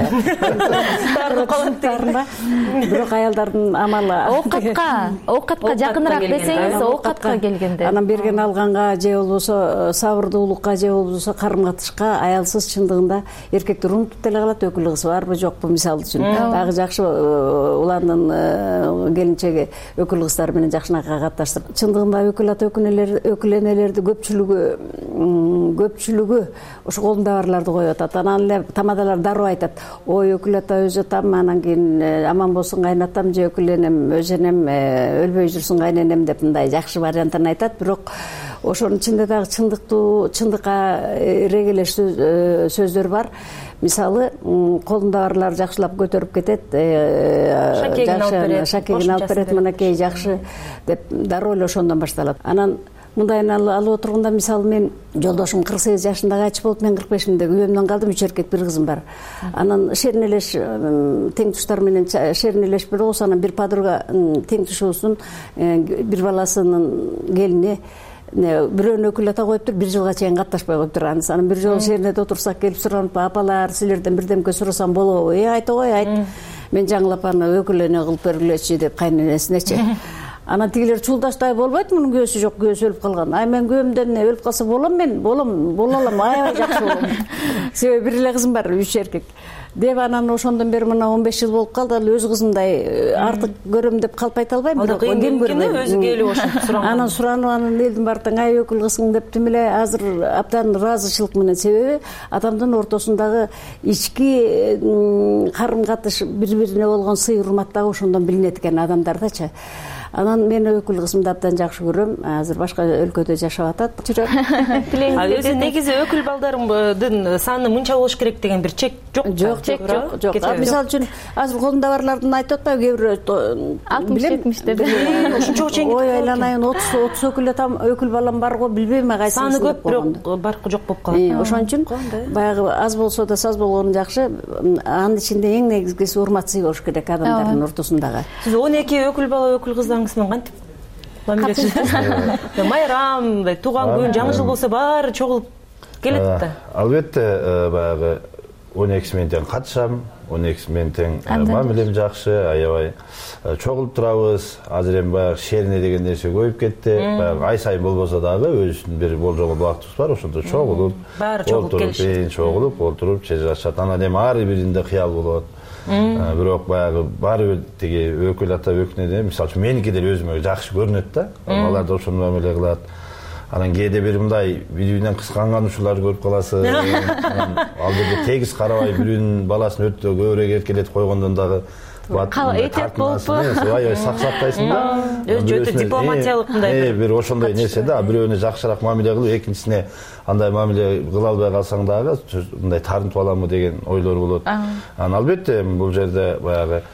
Бирок аялдардын амалы оокатка жакыныраак десеңиз, оокатка келгенде. Анан берген алганга же болбосо сабырдуулукка же болбосо карым-катышка аялсыз чындыгында эркектер унутуп деле калат, өкүл кыз барбы жокпу мисалы үчүн. Дагы жакшы улардын келинчеги өкүл кыздар менен жакшынакай катташтырып, чындыгында өкүл ата өкүл энелерди көпчүлүгү ошо колунда барларды коюп атат. Анан эле тамадалар дароо айтат: ой өкүл ата өз атам, анан кийин аман болсун кайнатам же өкүл энем өз энем өлбөй жүрсүн кайненем деп мындай жакшы вариантын айтат. Бирок ошонун ичинде дагы чындыкка эрегелеш сөздөр бар. Мисалы, колунда барлар жакшылап көтөрүп кетет, шакегин алып берет, мынакей жакшы деп дароо эле ошондон башталат. Анан мындайын алып отурганда, мисалы мен жолдошум 48 жашындагы ачы болуп, мен 45-имде күйөөмдөн калдым, 3 эркек, 1 кызым бар. Анан шеринелеш тең туштар менен шеринелеш бирок, анан бир подруга тең тушубуздун бир баласынын келини бирөөнү өкүл ата коюптур, 1 жылга чейин катташпай коюптур. Анан бир жолу шерине отурсак келип суранып, апалар силерден бирдемке сурасам болобу? Айта кой, айт. Мен жаңылап аны өкүл эне кылып бергилечи деп кайненесинечи. Анан тигилер чуулдаштай болбойт, мунун күйөөсү жок, күйөөсү өлүп калган. Ай мен күйөөмдөн өлүп калса болом, мен бола алам, аябай жакшы болом. Себеби бир эле кызым бар, 3 эркек. Деп анан ошондон бери мына 15 жыл болуп калды, ал өз кызымдай артык көрөм деп калп айта албайм, бирок кем көрбөйм. Өзү келип ошентип суранган. Анан суранып, анан элдин баардыгы ай өкүл кызың деп тим эле азыр абдан ыраазычылык менен, себеби адамдын ортосундагы ички карым-катыш, бири-бирине болгон сый урмат дагы ошондон билинет экен адамдардачы. Анан мен өкүл кызымды абдан жакшы көрөм. Азыр башка өлкөдө жашап атат. Өзү негизи өкүл балдардын саны мынча болуш керек деген бир чек жок. Жок. Мисалы үчүн азыр колунда барлардын айтып атпайбы, кээ бирөө 60-70 деп. Ошончо чейин. Ой, айланайын 30 өкүл балам бар го, билбейм кайсы. Саны көп, бирок баркы жок болуп калат. Ошон үчүн баягы аз болсо да саз болгону жакшы. Анын ичинде эң негизгиси урмат сый болуш керек адамдардын ортосундагы. Сиз 12 өкүл бала, өкүл кыздарыңызмен кантип мамилешесиз? Майрам, тууган күн, жаңы жыл болсо баары чогулуп келет да. Албетте, баягы 12 менен тең катышам, 12 менен тең мамилем жакшы, аябай чогулуп турабыз. Азыр эми баягы шерине деген нерсе көбөйүп кетти. Баягы ай сайын болбосо дагы өзүнүн бир болжогон убактыбыз бар, ошондо чогулуп, чогулуп, отуруп чечилишат. Анан эми ар биринде кыял болот. Бирок баягы баары тиги өкүл ата өкүнөдө, мисалы үчүн меники деле өзүмө жакшы көрүнөт да. Алар да ошондой мамиле кылат. Анан кээде бир мындай бири-биринен кыскангануучулар көрүп каласыз. Ал жерде тегиз карабай бирөөнүн баласын өтө көбүрөөк эркелетип койгондон дагы этеп болупу? Аябай саксаттайсың да. Өтө дипломатиялык мындай бир ошондой нерсе да. Бирөөнө жакшыраак мамиле кылып, экинчисине андай мамиле кыла албай калсаң дагы мындай тартынып аламы деген ойлор болот. Анан албетте бул жерде баягы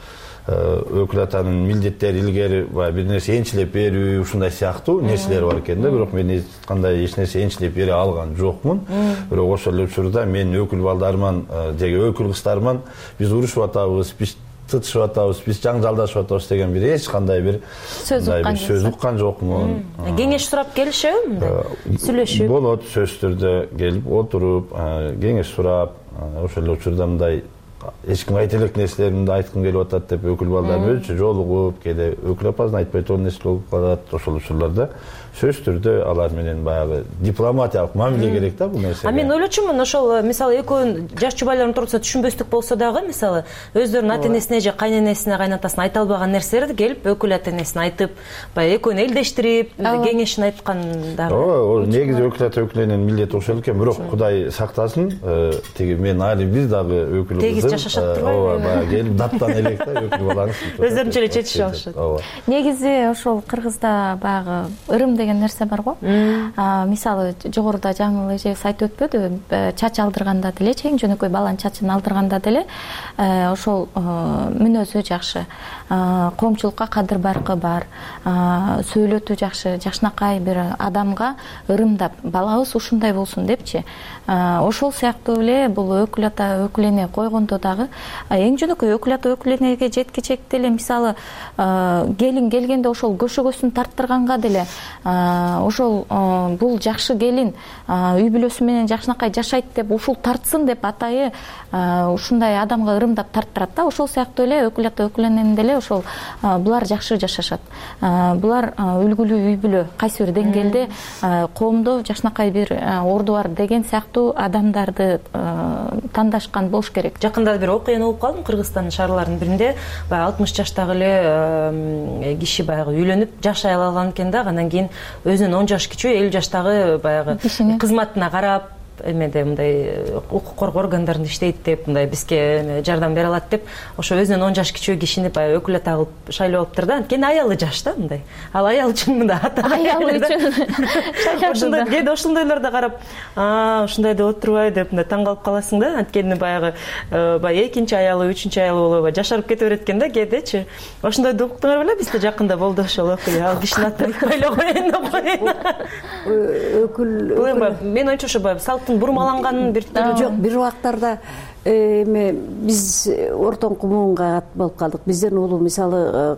өкүл атанын милдеттери илгери баягы бир нерсе энчилеп берүү ушундай сыяктуу нерселер бар экен да. Бирок мен эч кандай эч нерсе энчилеп бере алган жокмун. Бирок ошол эле учурда мен өкүл балдарыман же өкүл кыздарыман биз урушуп атабыз, биз тытышып атабыз, биз жаңжалдашып атабыз деген бир эч кандай бир сөз уккан жокмун. Кеңеш сурап келишеби мындай? Сүйлөшүп. Болот, сөзсүз түрдө келип отуруп, кеңеш сурап, ошол эле учурда мындай эч ким айта элек нерселеримди айткым келип атат деп өкүл балдарым өзүнчө жолугуп, кээде өкүл апасын айтпай турган нерсе болуп калат. Ошол учурларда сөзсүз түрдө алар менен баягы дипломатиялык мамиле керек да бул нерсе. Мен ойлочумун, ошол мисалы экөөнүн жаш жубайлардын ортосунда түшүнбөстүк болсо дагы, мисалы өзлөрүнүн ата-энесине же кайненесине, кайнатасына айта албаган нерселерди келип өкүл ата-энесине айтып, баягы экөөнү элдештирип, кеңешин айткан дагы. Негизи өкүл ата өкүлүнүн милдети ошол экен, бирок Кудай сактасын, тиги мен али биз дагы өкүл тегиз жашашат турбайбы? Баягы келип даттан элек да өкүл баланы өздөрүнчө эле чечишип алышат. Негизи ошол Кыргызда баягы ырым деген нерсе бар го. Мисалы жогоруда жаңы эжебиз айтып өтпөдүбү, чач алдырганда деле, эң жөнөкөй баланын чачын алдырганда деле ошол мүнөзү жакшы, коомчулукка кадыр баркы бар, сүйлөтүү жакшы, жакшынакай бир адамга ырымдап, балабыз ушундай болсун депчи. Ошол сыяктуу эле бул өкүл ата өкүл эне койгондо дагы эң жөнөкөй өкүл ата өкүл энеге жеткичек деле, мисалы келин келгенде ошол көшөгөсүн тарттырганга деле ошол бул жакшы келин үй бүлөсү менен жакшынакай жашайт деп ушул тартсын деп атайы ушундай адамга ырымдап тарттырат да. Ошол сыяктуу эле өкүл ата өкүл энени деле ошол булар жакшы жашашат, булар үлгүлүү үй бүлө, кайсы бир деңгээлде коомдо жакшынакай бир орду бар деген сыяктуу адамдарды тандашкан болуш керек. Жакында бир окуяны угуп калдым. Кыргызстандын шаарларынын биринде баягы 60 жаштагы эле киши баягы үйлөнүп жашай алган экен да, андан кийин өзүнөн 10 жаш кичүү 50 жаштагы баягы кызматына карап эмеде мындай укук коргоо органдарында иштейт деп, мындай бизге жардам бере алат деп, ошо өзүнөн 10 жаш кичүү кишини баягы өкүл ата кылып шайлап алыптыр да. Анткени аялы жаш да мындай. Ал аял үчүн мындай ата аялы үчүн ошондой кээде ошондойлорду карап, ушундай деп отурбай деп мындай таң калып каласың да. Анткени баягы экинчи аялы, үчүнчү аялы болуп жашарып кете берет экен да кээдечи. Ошондой уктуңар беле, бизде жакында болду ошол окуя. Ал кишинин атын айтпай эле коеюн деп коеюн. Өкүл мен оюмча ошо баягы бурмаланганын бир түрү жок. Бир убактарда эме биз ортоңку муунга болуп калдык. Бизден улуу мисалы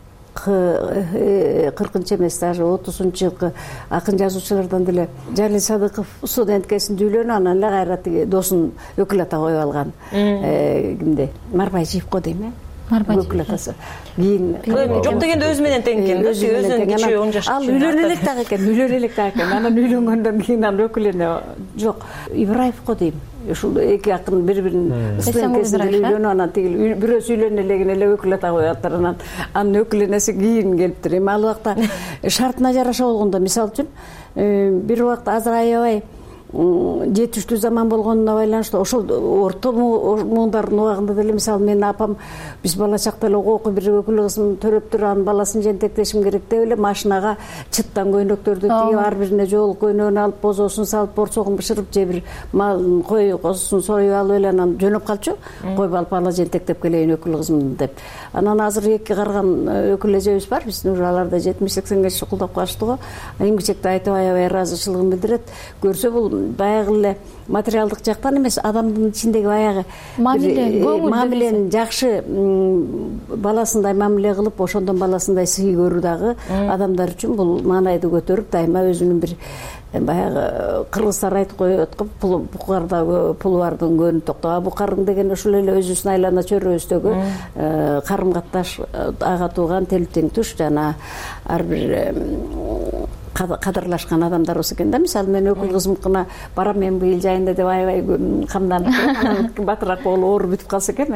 40-чы эмес, даже 30-чы жылкы акын жазуучулардан деле Жалил Садыков студенткесин үйлөнүп, анан эле кайра тиги досун өкүл ата коюп алган. Кимде? Марбайжиевко дейм э? Өкүл атасы. Кийин жок дегенде өзү менен тең экен да, өзүнүн кичүү 10 жаш. Ал үйлөнө элек дагы экен, Анан үйлөнгөндөн кийин анан өкүл эне жок. Ибраевко дейм. Ушул эки акын бири-бирин студенткесин үйлөнүп, анан тиги бирөөсү үйлөнө элегин эле өкүл ата коюптыр. Анан өкүл энеси кийин келиптир. Эми ал убакта шартына жараша болгондо, мисалы үчүн бир убакта азыр аябай жетиштүү заман болгонуна байланыштуу ошол орто муундардын убагында деле, мисалы менин апам биз бала чакта эле окуу бир өкүл кызын төрөптүр, анын баласын жентектешим керек деп эле машинага чыттан көйнөктөрдү тигип, ар бирине жоолук көйнөгүн алып, бозосун салып, борсогун бышырып, же бир мал кой козусун союп алып эле анан жөнөп калчу. Койуп алып бала жентектеп келейин өкүл кызым деп. Анан азыр эки карган өкүл эжебиз бар, биздин уже алар да 70-80 чукулдап калышты го. Эмгичекте айтып аябай ыраазычылыгын билдирет. Көрсө бул баягы эле материалдык жактан эмес, адамдын ичиндеги баягы мамилени жакшы баласындай мамиле кылып, ошондон баласындай сый көрүү дагы адамдар үчүн бул маанайды көтөрүп, дайыма өзүнүн бир баягы кыргыздар айтып коет го, букарда пулу бардын көнү токтоо. Букарың деген ошол эле өзүбүздүн айлана чөйрөбүздөгү карым катташ, ага тууган, тел тең туш жана ар бир кадырлашкан адамдарыбыз экен да. Мисалы мен өкүл кызымкына барам мен быйыл жайында деп аябай камданып турам, анан батыраак болуп ооруп бүтүп калса экен,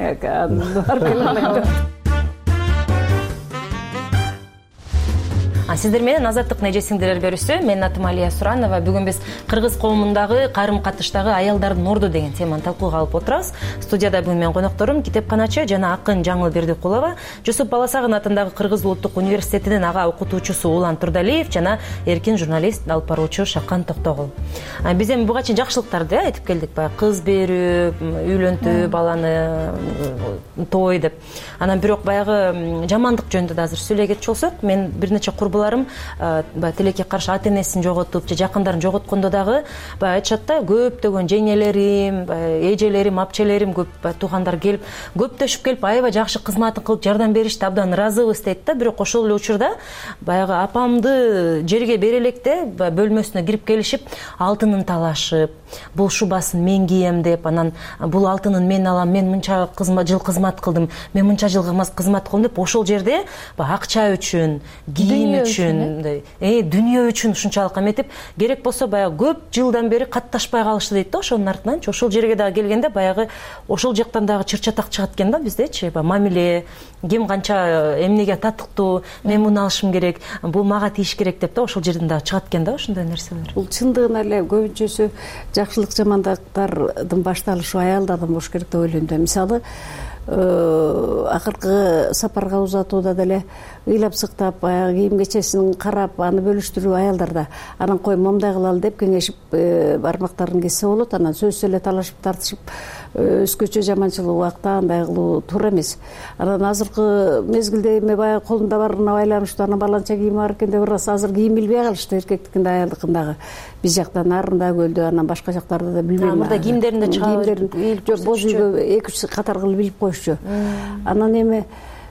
Сиздер менен Азаттык неже сиңдилер берүүсү. Менин атым Алия Суранова. Бүгүн биз кыргыз коомундагы карым катыштагы аялдардын орду деген теманы талкууга алып отурабыз. Студияда бүгүн менин конокторум китепканачы жана акын Жаңыл Бердикулова, Жусуп Баласагын атындагы Кыргыз улуттук университетинин ага окутуучусу Улан Турдалиев жана эркин журналист алып баруучу Шакан Токтогул. Биз эми буга чейин жакшылыктарды айтып келдик. Баягы кыз берүү, үйлөнтүү, баланы той деп. Анан бирок баягы жамандык жөнүндө да азыр сүйлөй кетчү болсок, мен бир нече курбуларым баягы тилекке каршы ата энесин жоготуп же жакындарын жоготкондо дагы баягы айтышат да, көптөгөн жеңелерим, эжелерим, апчелерим, көп туугандар келип, көптөшүп келип, аябай жакшы кызматын кылып жардам беришти, абдан ыраазыбыз дейт да. Бирок ошол эле учурда баягы апамды жерге бере электе бөлмөсүнө кирип келишип, алтынын талашып, бул шубасын мен кийем деп, анан бул алтынын мен алам, мен мынча жыл кызмат кылдым, мен мынча жыл кызмат кылдым деп, ошол жерде акча үчүн, кийим үчүн, дүнүйө үчүн ушунчалык эметип, керек болсо баягы көп жылдан бери катташпай калышты дейт да. Ошонун артынан ошол жерге дагы келгенде баягы ошол жактан дагы чыр-чатак чыгат экен да биздечи. Мамиле, ким канча эмнеге татыктуу, мен муну алышым керек, бул мага тийиш керек деп да, ошол жерден дагы чыгат экен да ошондой нерселер. Бул чындыгында эле көбүнчөсү жакшылык жамандыктардын башталышы аялдардан болуш керек деп ойлойм да. Мисалы, акыркы сапарга узатууда деле ыйлап сыктап, баягы кийим кечесин карап, аны бөлүштүрүү аялдарда. Анан кой момундай кылалы деп кеңешип бармактарын кессе болот. Анан сөзсүз эле талашып тартышып өзгөчө жаманчылык убакта андай кылуу туура эмес. Анан азыркы мезгилде эми баягы колунда барына байланыштуу, анан баланча кийими бар экен деп ырасы азыр кийим билбей калышты, эркектикинде аялдыкындагы. Биз жакта Нарында көлдө, анан башка жактарда да билбейм. Мурда кийимдеринде чыгып, жок, боз үйгө 2-3 катар кылып билип коюшчу. Анан эми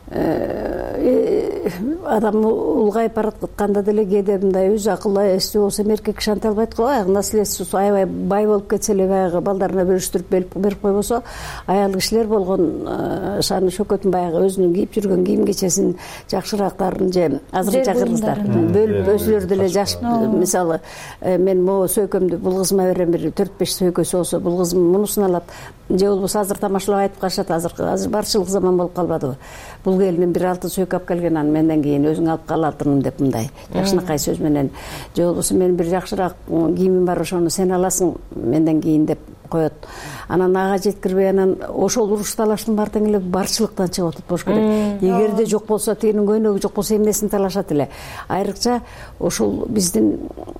адам улгайып баратканда деле кээде мындай өз акылы эстүү болсо эркек киши анте албайт го. Баягы наследствосу аябай бай болуп кетсе эле, баягы балдарына бөлүштүрүп берип койбосо, аял кишилер болгон шаны шөкөтүн, баягы өзүнүн кийип жүргөн кийим кечесин, жакшыраактарын же азырынча кыргыздар бөлүп өзүлөрү деле жашып, мисалы мен могу сөйкөмдү бул кызыма берем, бир 4-5 сөйкөсү болсо бул кызым мунусун алат, же болбосо азыр тамашалап айтып калышат. Азыр барчылык заман болуп калбадыбы? Бул келиним бир алтын сөйкө алып келген, анан менден кийин өзүң алып кал алтынын деп, мындай жакшынакай сөз менен, же болбосо мен бир жакшыраак кийимим бар, ошону сен аласың менден кийин деп коет. Анан ага жеткирбей, анан ошол уруш талаштын баары тең эле барчылыктан чыгып атат болуш керек. Эгерде жок болсо, тигинин көйнөгү жок болсо эмнесин талашат эле. Айрыкча ошол биздин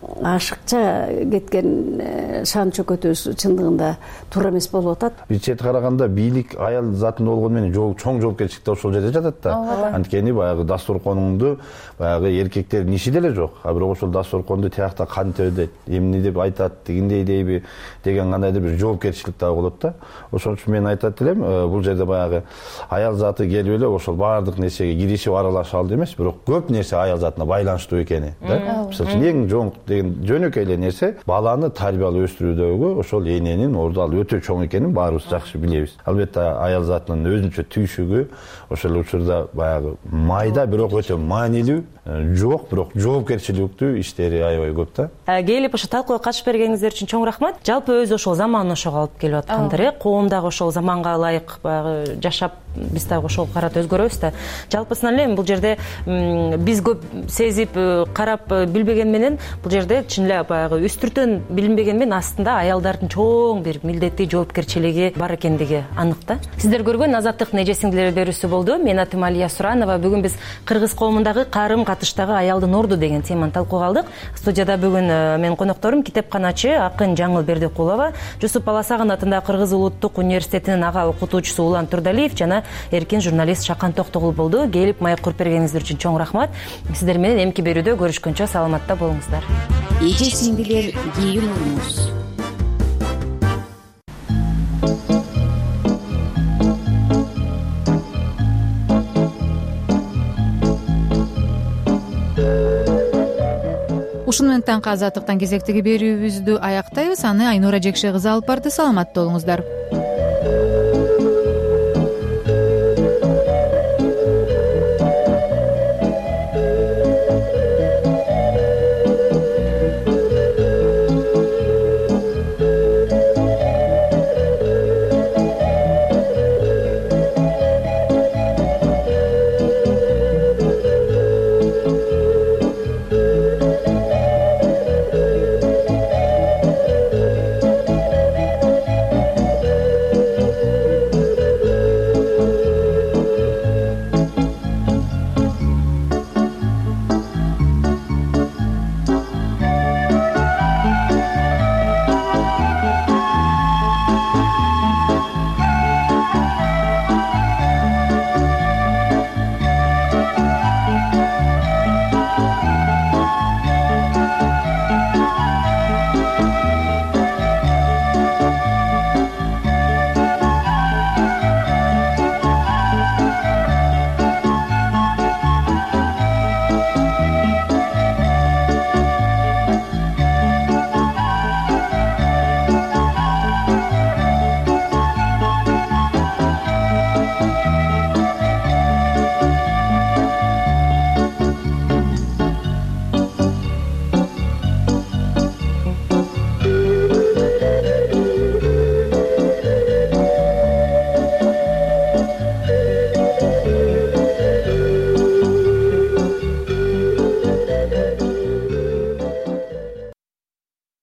ашыкча кеткен шан чөкөтүбүз чындыгында туура эмес болуп атат. Бир чети караганда бийлик аял затында болгону менен чоң жоопкерчилик да ошол жерде жатат да. Анткени баягы дасторконуңду баягы эркектердин иши деле жок. А бирок ошол дасторконду тиякта кантип өдөт, эмне деп айтат, тигиндей дейби деген кандайдыр бир жоопкерчилик дагы болот да. Ошон үчүн мен айтат элем, бул жерде баягы аял заты келип эле ошол баардык нерсеге киришип аралашалы эмес, бирок көп нерсе аял затына байланыштуу экени да. Мисалы үчүн эң жоң деген жөнөкөй эле нерсе баланы тарбиялап өстүрүүдөгү ошол эненин орду ал өтө чоң экенин баарыбыз жакшы билебиз. Албетте аял затынын өзүнчө түйшүгү ошол учурда баягы майда, бирок өтө маанилүү, жок, бирок жоопкерчиликтүү иштери аябай көп да. Келип ошо талкууга катышып бергениңиздер үчүн чоң рахмат. Жалпы өзү ошол заман ошого алып келип аткандар, коом дагы ошол заманга ылайык баягы жашап, биз дагы ошол карата өзгөрөбүз да. Жалпысынан эле бул жерде биз көп сезип, карап билбеген менен бул жерде чын эле баягы үстүртөн билинбеген менен астында аялдардын чоң бир милдети, жоопкерчилиги бар экендиги анык да. Сиздер көргөн Азаттык неже сиңдилер берүүсү болду. Менин атым Алия Суранова. Бүгүн биз кыргыз коомундагы карым катыштагы аялдын орду деген теманы талкууга алдык. Студияда бүгүн менин конокторум китепканачы акын Жаңыл Бердикулова, Жусуп Баласагын атындагы Кыргыз улуттук университетинин ага окутуучусу Улан Турдалиев жана эркин журналист Шакан Токтогул болду. Келип маек куруп бергениңиздер үчүн чоң рахмат. Сиздер менен эмки берүүдө көрүшкөнчө саламатта болуңуздар. Эже сиңдилер кийим уруңуз. Ушуну менен таңкы Азаттыктан кезектеги берүүбүздү аяктайбыз. Аны Айнура Жекше кызы алып барды. Саламатта болуңуздар.